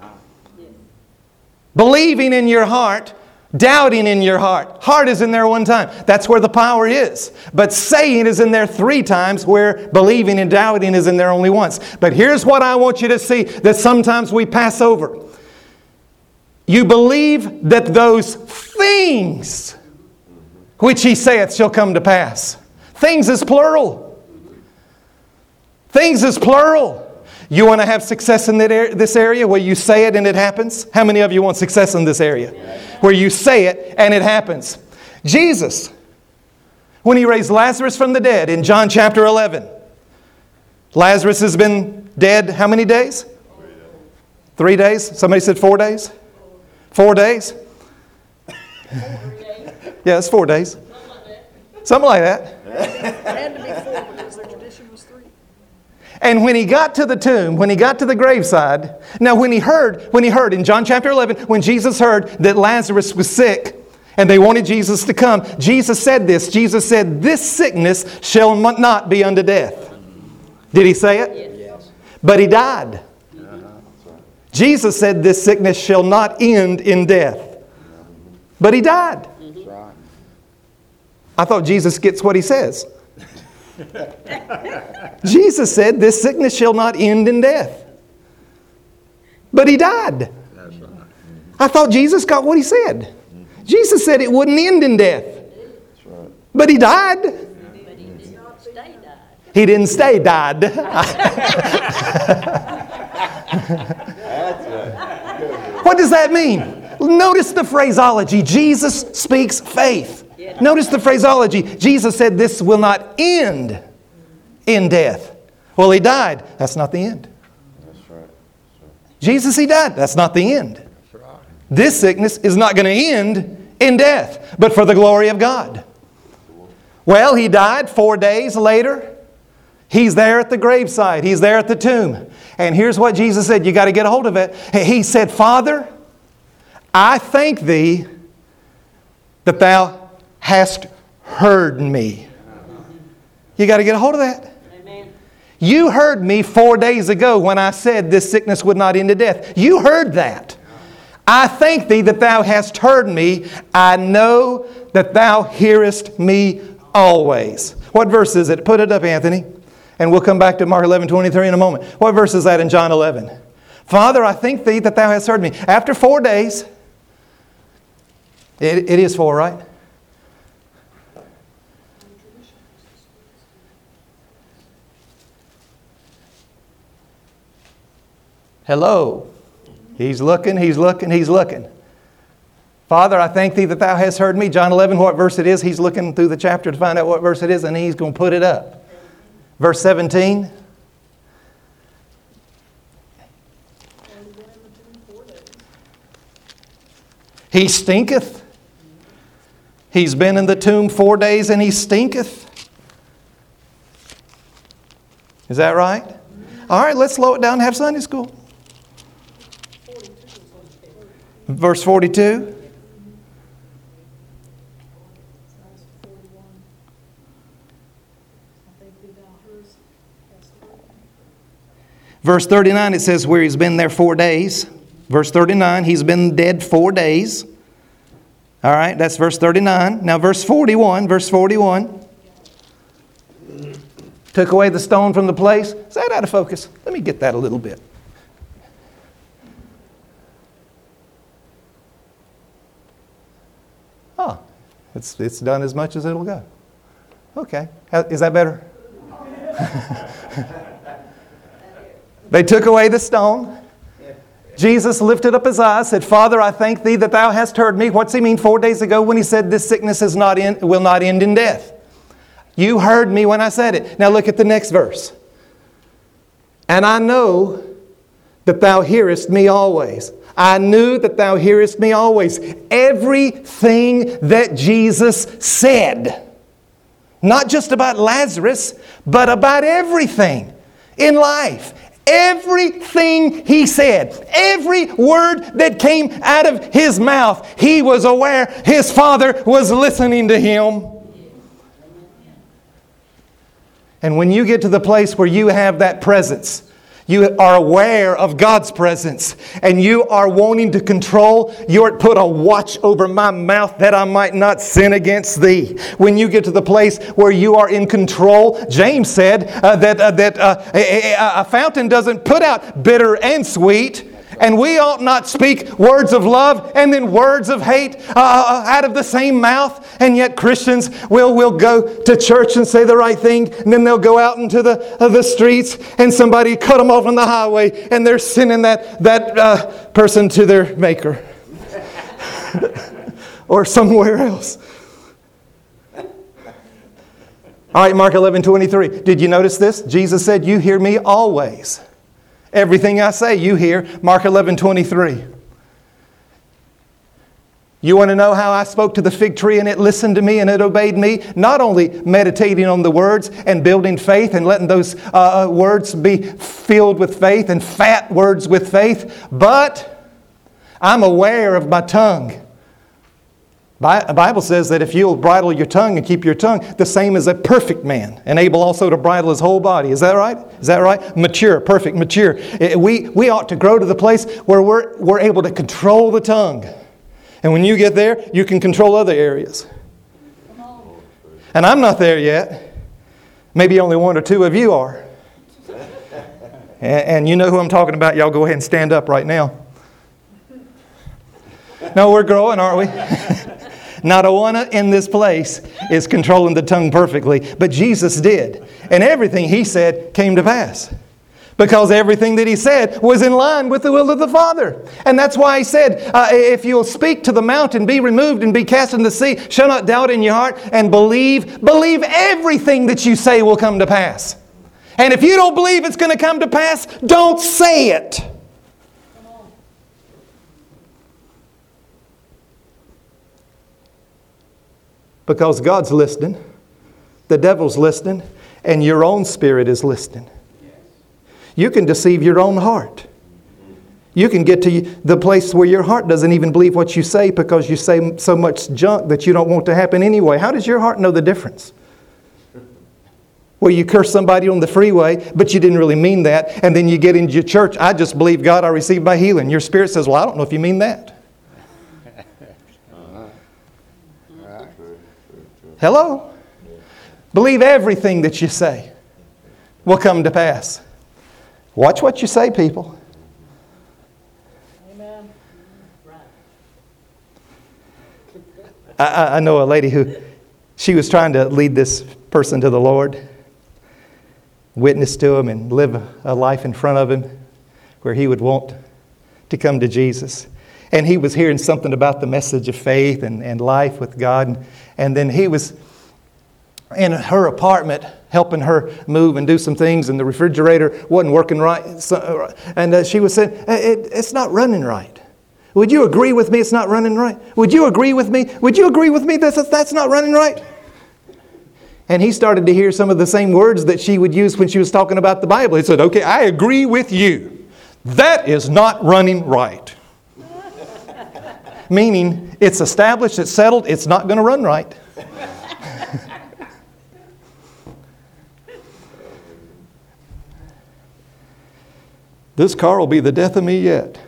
Believing in your heart, doubting in your heart. Heart is in there one time. That's where the power is. But saying is in there three times, where believing and doubting is in there only once. But here's what I want you to see that sometimes we pass over. You believe that those things which He saith shall come to pass. Things is plural. Things is plural. You want to have success in that er- this area where you say it and it happens? How many of you want success in this area? Where you say it and it happens. Jesus, when He raised Lazarus from the dead in John chapter eleven. Lazarus has been dead how many days? Three days? Somebody said four days? Four days? Yeah, it's four days. Something like that. It had to be four because the tradition was three. And when He got to the tomb, when He got to the graveside, now when He heard, when He heard in John chapter eleven, when Jesus heard that Lazarus was sick and they wanted Jesus to come, Jesus said this. Jesus said, this sickness shall not be unto death. Did He say it? Yes. But He died. Jesus said, this sickness shall not end in death. But He died. I thought Jesus gets what He says. Jesus said, this sickness shall not end in death. But He died. That's right. I thought Jesus got what He said. Jesus said it wouldn't end in death. That's right. But He died. But He did not stay died. He didn't stay died. That's right. What does that mean? Notice the phraseology. Jesus speaks faith. Notice the phraseology. Jesus said this will not end in death. Well, he died. That's not the end. That's right. Jesus, he died. That's not the end. That's right. This sickness is not going to end in death, but for the glory of God. Well, he died four days later. He's there at the graveside. He's there at the tomb. And here's what Jesus said. You got to get a hold of it. He said, Father, I thank thee that thou hast heard me. You got to get a hold of that. Amen. You heard me four days ago when I said this sickness would not end to death. You heard that. I thank thee that thou hast heard me. I know that thou hearest me always. What verse is it? Put it up, Anthony. And we'll come back to Mark eleven twenty-three in a moment. What verse is that in John eleven? Father, I thank thee that thou hast heard me. After four days, it, it is four, right? Hello. He's looking, he's looking, he's looking. Father, I thank thee that thou hast heard me. John eleven, what verse it is? He's looking through the chapter to find out what verse it is, and he's going to put it up. Verse seventeen. He stinketh. He's been in the tomb four days and he stinketh. Is that right? All right, let's slow it down and have Sunday school. Verse forty-two. Verse thirty-nine, it says where he's been there four days. Verse thirty-nine, he's been dead four days. All right, that's verse thirty-nine. Now verse forty-one, verse forty-one. Took away the stone from the place. Is that out of focus? Let me get that a little bit. Oh, it's, it's done as much as it'll go. Okay, is that better? They took away the stone. Jesus lifted up his eyes, said, Father, I thank thee that thou hast heard me. What's he mean four days ago when he said this sickness is not in, will not end in death? You heard me when I said it. Now look at the next verse. And I know that thou hearest me always. I knew that thou hearest me always. Everything that Jesus said, not just about Lazarus, but about everything in life. Everything he said, every word that came out of his mouth, he was aware his Father was listening to him. And when you get to the place where you have that presence, you are aware of God's presence, and you are wanting to control, you're put a watch over my mouth that I might not sin against thee. When you get to the place where you are in control, James said uh, that, uh, that uh, a, a, a fountain doesn't put out bitter and sweet. And we ought not speak words of love and then words of hate uh, out of the same mouth. And yet Christians will, will go to church and say the right thing. And then they'll go out into the, uh, the streets and somebody cut them off on the highway. And they're sending that, that uh, person to their maker. Or somewhere else. All right, Mark eleven twenty-three. Did you notice this? Jesus said, you hear me always. Everything I say, you hear. Mark eleven twenty-three. You want to know how I spoke to the fig tree and it listened to me and it obeyed me? Not only meditating on the words and building faith and letting those uh, words be filled with faith and fat words with faith, but I'm aware of my tongue. The Bible says that if you'll bridle your tongue and keep your tongue, the same as a perfect man, and able also to bridle his whole body. Is that right? Is that right? Mature, perfect, mature. We, we ought to grow to the place where we're, we're able to control the tongue. And when you get there, you can control other areas. And I'm not there yet. Maybe only one or two of you are. And, and you know who I'm talking about. Y'all go ahead and stand up right now. No, we're growing, aren't we? Not a one in this place is controlling the tongue perfectly, but Jesus did. And everything he said came to pass. because everything that he said was in line with the will of the Father. And that's why he said, uh, if you'll speak to the mountain, be removed and be cast in the sea, shall not doubt in your heart, and believe, believe everything that you say will come to pass. And if you don't believe it's going to come to pass, don't say it. Because God's listening, the devil's listening, and your own spirit is listening. You can deceive your own heart. You can get to the place where your heart doesn't even believe what you say because you say so much junk that you don't want to happen anyway. How does your heart know the difference? Well, you curse somebody on the freeway, but you didn't really mean that. And then you get into your church, I just believe God, I received my healing. Your spirit says, well, I don't know if you mean that. Hello? Believe everything that you say will come to pass. Watch what you say, people. Amen. Right. I, I know a lady who, she was trying to lead this person to the Lord, witness to him and live a, a life in front of him where he would want to come to Jesus. And he was hearing something about the message of faith and, and life with God. And, and then he was in her apartment helping her move and do some things, and the refrigerator wasn't working right. So, and uh, she was saying, it, it's not running right. Would you agree with me it's not running right? Would you agree with me? Would you agree with me that that's not running right? And he started to hear some of the same words that she would use when she was talking about the Bible. He said, okay, I agree with you. That is not running right. Meaning, it's established, it's settled, it's not going to run right. This car will be the death of me yet.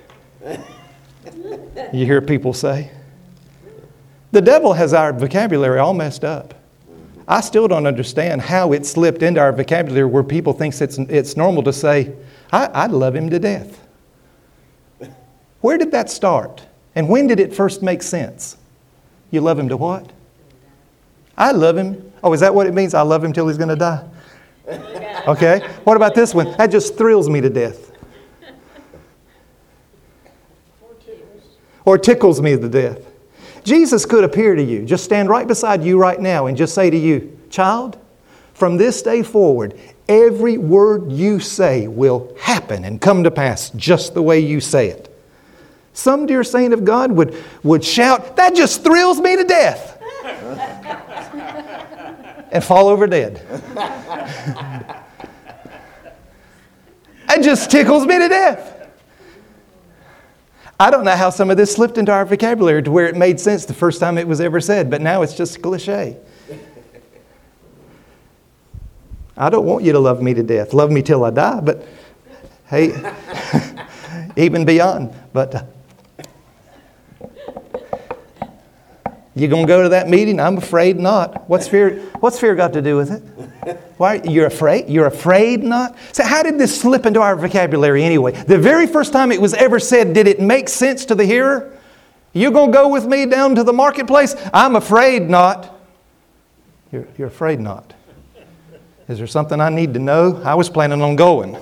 You hear people say. The devil has our vocabulary all messed up. I still don't understand how it slipped into our vocabulary where people think it's, it's normal to say, I, I'd love him to death. Where did that start? And when did it first make sense? You love him to what? I love him. Oh, is that what it means? I love him till he's going to die? Okay. What about this one? That just thrills me to death. Or tickles me to death. Jesus could appear to you, just stand right beside you right now and just say to you, child, from this day forward, every word you say will happen and come to pass just the way you say it. Some dear saint of God would, would shout, that just thrills me to death. And fall over dead. It just tickles me to death. I don't know how some of this slipped into our vocabulary to where it made sense the first time it was ever said, but now it's just cliche. I don't want you to love me to death. Love me till I die, but hey, even beyond. But uh, you going to go to that meeting? I'm afraid not. What's fear, what's fear got to do with it? Why? You're afraid? You're afraid not? So how did this slip into our vocabulary anyway? The very first time it was ever said, did it make sense to the hearer? You going to go with me down to the marketplace? I'm afraid not. You're, you're afraid not. Is there something I need to know? I was planning on going.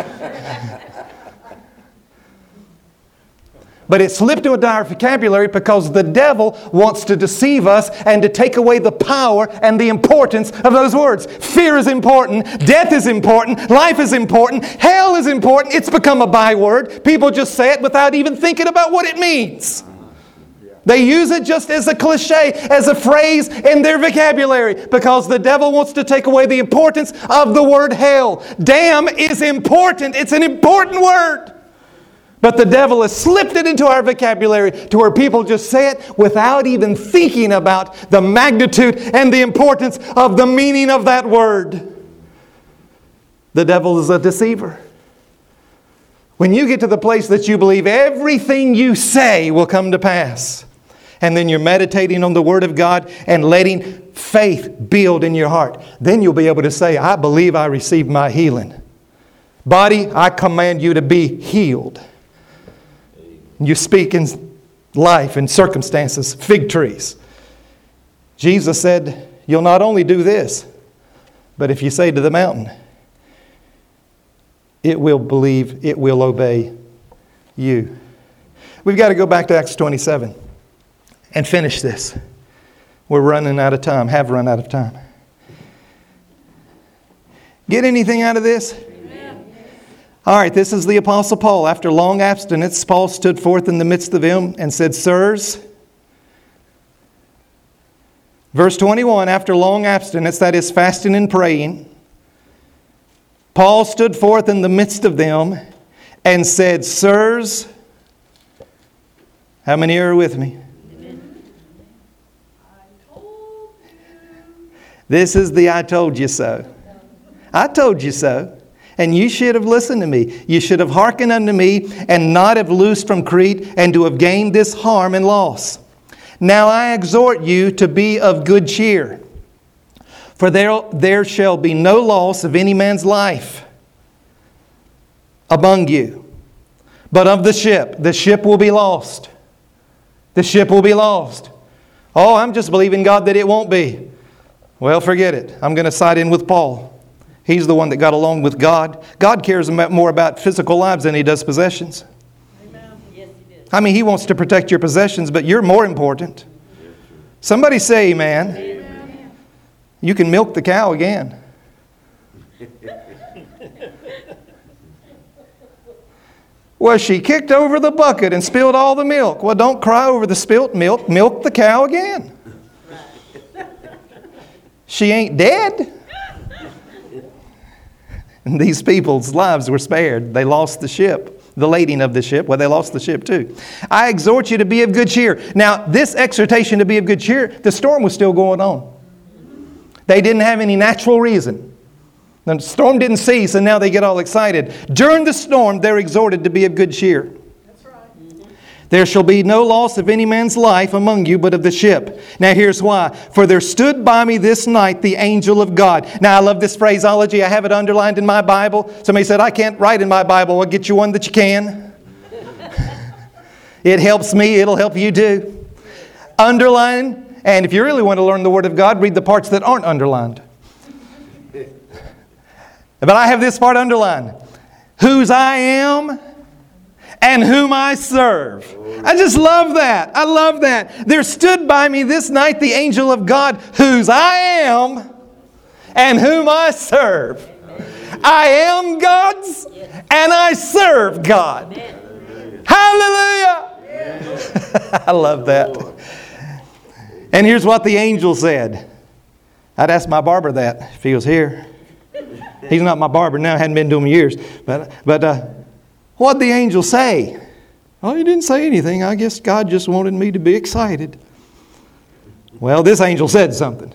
But it slipped into our vocabulary because the devil wants to deceive us and to take away the power and the importance of those words. Fear is important. Death is important. Life is important. Hell is important. It's become a byword. People just say it without even thinking about what it means. They use it just as a cliche, as a phrase in their vocabulary because the devil wants to take away the importance of the word hell. Damn is important. It's an important word. But the devil has slipped it into our vocabulary to where people just say it without even thinking about the magnitude and the importance of the meaning of that word. The devil is a deceiver. When you get to the place that you believe everything you say will come to pass, and then you're meditating on the Word of God and letting faith build in your heart, then you'll be able to say, I believe I received my healing. Body, I command you to be healed. You speak in life and circumstances, fig trees. Jesus said, you'll not only do this, but if you say to the mountain, it will believe, it will obey you. We've got to go back to Acts twenty-seven and finish this. We're running out of time, have run out of time. Get anything out of this? Amen. All right, this is the Apostle Paul. After long abstinence, Paul stood forth in the midst of them and said, Sirs, verse twenty-one, after long abstinence, that is fasting and praying, Paul stood forth in the midst of them and said, Sirs, how many are with me? This is the I told you so. I told you so. And you should have listened to me. You should have hearkened unto me and not have loosed from Crete and to have gained this harm and loss. Now I exhort you to be of good cheer. For there, there shall be no loss of any man's life among you, but of the ship. The ship will be lost. The ship will be lost. Oh, I'm just believing God that it won't be. Well, forget it. I'm going to side in with Paul. He's the one that got along with God. God cares more about physical lives than He does possessions. Amen. Yes, He did. I mean, He wants to protect your possessions, but you're more important. Somebody say amen. Amen. You can milk the cow again. Well, she kicked over the bucket and spilled all the milk. Well, don't cry over the spilt milk. Milk the cow again. She ain't dead. And these people's lives were spared. They lost the ship, the lading of the ship. Well, they lost the ship too. I exhort you to be of good cheer. Now, this exhortation to be of good cheer, the storm was still going on. They didn't have any natural reason. The storm didn't cease, and now they get all excited. During the storm, they're exhorted to be of good cheer. That's right. There shall be no loss of any man's life among you, but of the ship. Now here's why. For there stood by me this night the angel of God. Now I love this phraseology. I have it underlined in my Bible. Somebody said, I can't write in my Bible. I'll get you one that you can. It helps me. It'll help you too. Underline. And if you really want to learn the Word of God, read the parts that aren't underlined. But I have this part underlined. Whose I am and whom I serve. I just love that. I love that. There stood by me this night the angel of God, whose I am and whom I serve. I am God's and I serve God. Hallelujah. I love that. And here's what the angel said. I'd ask my barber that if he was here. He's not my barber now. I hadn't been to him in years. But, but uh, what'd the angel say? Oh, he didn't say anything. I guess God just wanted me to be excited. Well, this angel said something.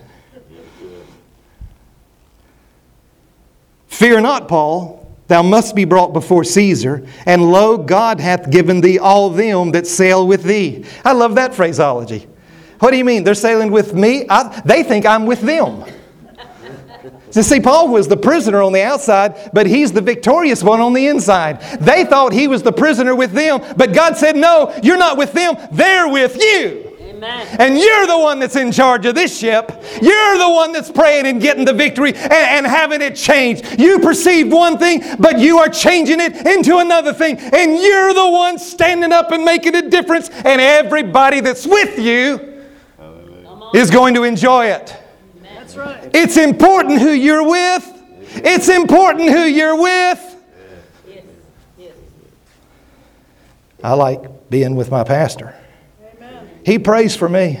Fear not, Paul. Thou must be brought before Caesar. And lo, God hath given thee all them that sail with thee. I love that phraseology. What do you mean? They're sailing with me? I, they think I'm with them. So see, Paul was the prisoner on the outside, but he's the victorious one on the inside. They thought he was the prisoner with them, but God said, no, you're not with them, they're with you. Amen. And you're the one that's in charge of this ship. You're the one that's praying and getting the victory and, and having it changed. You perceived one thing, but you are changing it into another thing. And you're the one standing up and making a difference. And everybody that's with you is going to enjoy it. That's right. It's important who you're with. It's important who you're with. Yes. Yes. I like being with my pastor. Amen. He prays for me.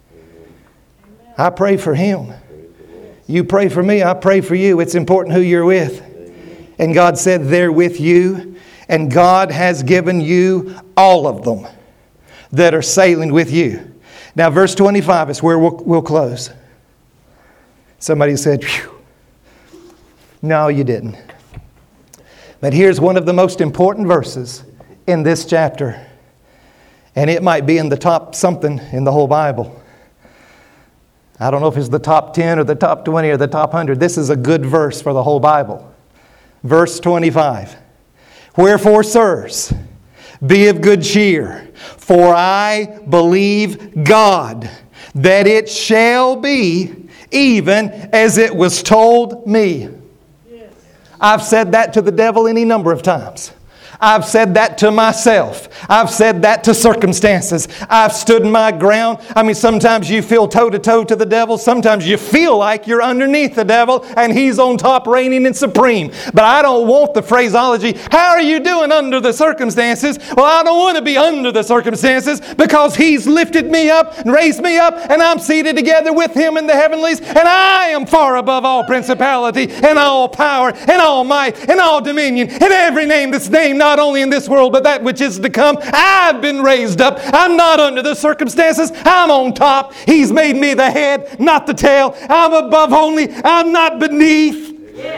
I pray for him. You pray for me, I pray for you. It's important who you're with. And God said they're with you. And God has given you all of them that are sailing with you. Now verse twenty-five is where we'll, we'll close. Somebody said, phew. No, you didn't. But here's one of the most important verses in this chapter. And it might be in the top something in the whole Bible. I don't know if it's the top ten or the top twenty or the top one hundred. This is a good verse for the whole Bible. Verse twenty-five. Wherefore, sirs, be of good cheer, for I believe God, that it shall be even as it was told me. Yes. I've said that to the devil any number of times. I've said that to myself. I've said that to circumstances. I've stood my ground. I mean, sometimes you feel toe-to-toe to the devil. Sometimes you feel like you're underneath the devil and he's on top reigning and supreme. But I don't want the phraseology, how are you doing under the circumstances? Well, I don't want to be under the circumstances because he's lifted me up and raised me up and I'm seated together with him in the heavenlies and I am far above all principality and all power and all might and all dominion and every name that's named, not only in this world, but that which is to come. I've been raised up. I'm not under the circumstances. I'm on top. He's made me the head, not the tail. I'm above only. I'm not beneath.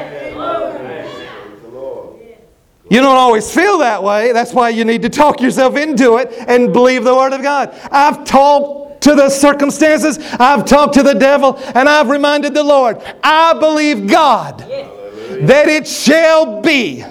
You don't always feel that way. That's why you need to talk yourself into it and believe the Word of God. I've talked to the circumstances. I've talked to the devil, and I've reminded the Lord, I believe God that it shall be.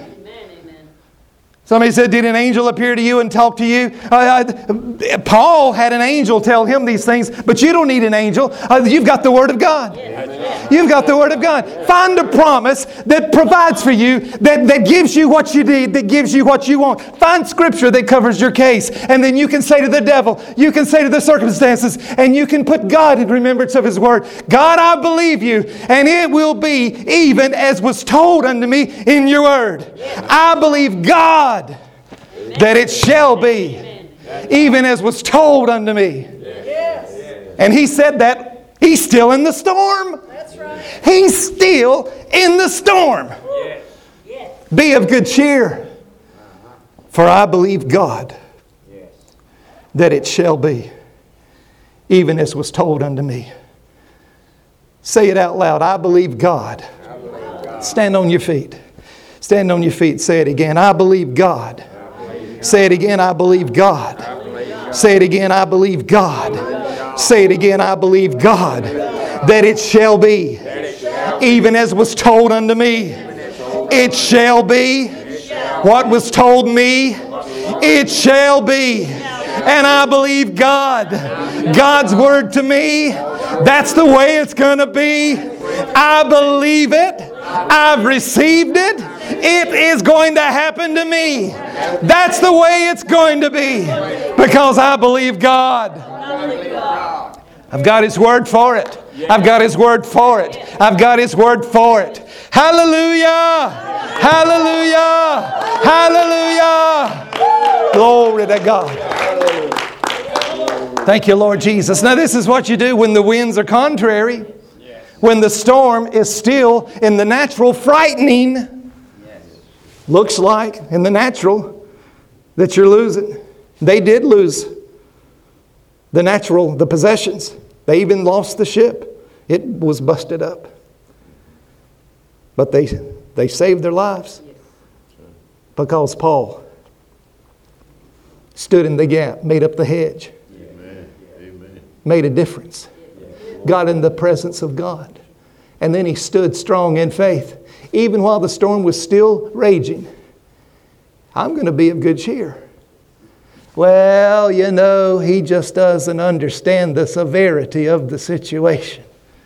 Somebody said, did an angel appear to you and talk to you? Uh, uh, Paul had an angel tell him these things, but you don't need an angel. Uh, you've got the Word of God. You've got the Word of God. Find a promise that provides for you, that, that gives you what you need, that gives you what you want. Find Scripture that covers your case. And then you can say to the devil, you can say to the circumstances, and you can put God in remembrance of His Word. God, I believe you, and it will be even as was told unto me in your Word. I believe God that it shall be, even as was told unto me. Yes. And he said that he's still in the storm. That's right. He's still in the storm. Yes. Be of good cheer, for I believe God that it shall be, even as was told unto me. Say it out loud. I believe God. I believe God. Stand on your feet. Stand on your feet. Say it again. I believe God. Say it again. I believe God. Say it again. I believe God. Say it again. I believe God. That it shall be, even as was told unto me. It shall be. What was told me, it shall be. And I believe God. God's word to me, that's the way it's going to be. I believe it. I've received it. It is going to happen to me. That's the way it's going to be. Because I believe God. I've got His word for it. I've got His word for it. I've got His word for it. Hallelujah! Hallelujah! Hallelujah! Glory to God. Thank you, Lord Jesus. Now this is what you do when the winds are contrary. When the storm is still in the natural frightening. Looks like in the natural that you're losing. They did lose the natural, the possessions. They even lost the ship. It was busted up. But they, they saved their lives because Paul stood in the gap, made up the hedge, Amen. Amen. made a difference, got in the presence of God. And then he stood strong in faith, even while the storm was still raging. I'm going to be of good cheer. Well, you know, he just doesn't understand the severity of the situation.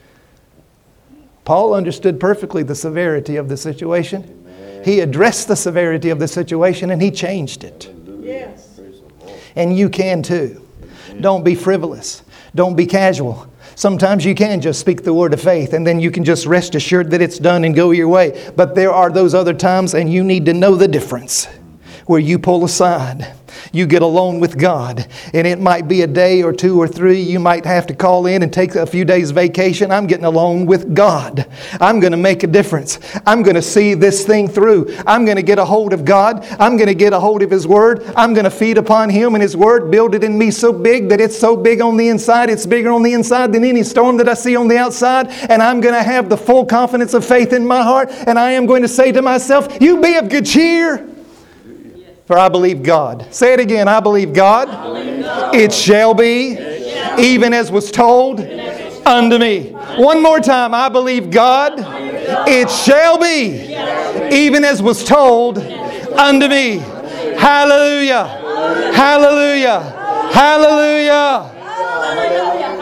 Paul understood perfectly the severity of the situation. Amen. He addressed the severity of the situation and he changed it. Yes. And you can too. Amen. Don't be frivolous. Don't be casual. Sometimes you can just speak the word of faith and then you can just rest assured that it's done and go your way. But there are those other times and you need to know the difference. Where you pull aside, you get alone with God, and it might be a day or two or three. You might have to call in and take a few days vacation. I'm getting alone with God. I'm going to make a difference. I'm going to see this thing through. I'm going to get a hold of God. I'm going to get a hold of His Word. I'm going to feed upon Him and His Word, build it in me so big that it's so big on the inside. It's bigger on the inside than any storm that I see on the outside. And I'm going to have the full confidence of faith in my heart. And I am going to say to myself, you be of good cheer. For I believe God. Say it again. I believe God. I believe God. It shall be, it shall even as was told unto me. One more time. I believe God. I believe God. It shall be, it shall be even as was told unto me. Hallelujah. Hallelujah. Hallelujah. Hallelujah.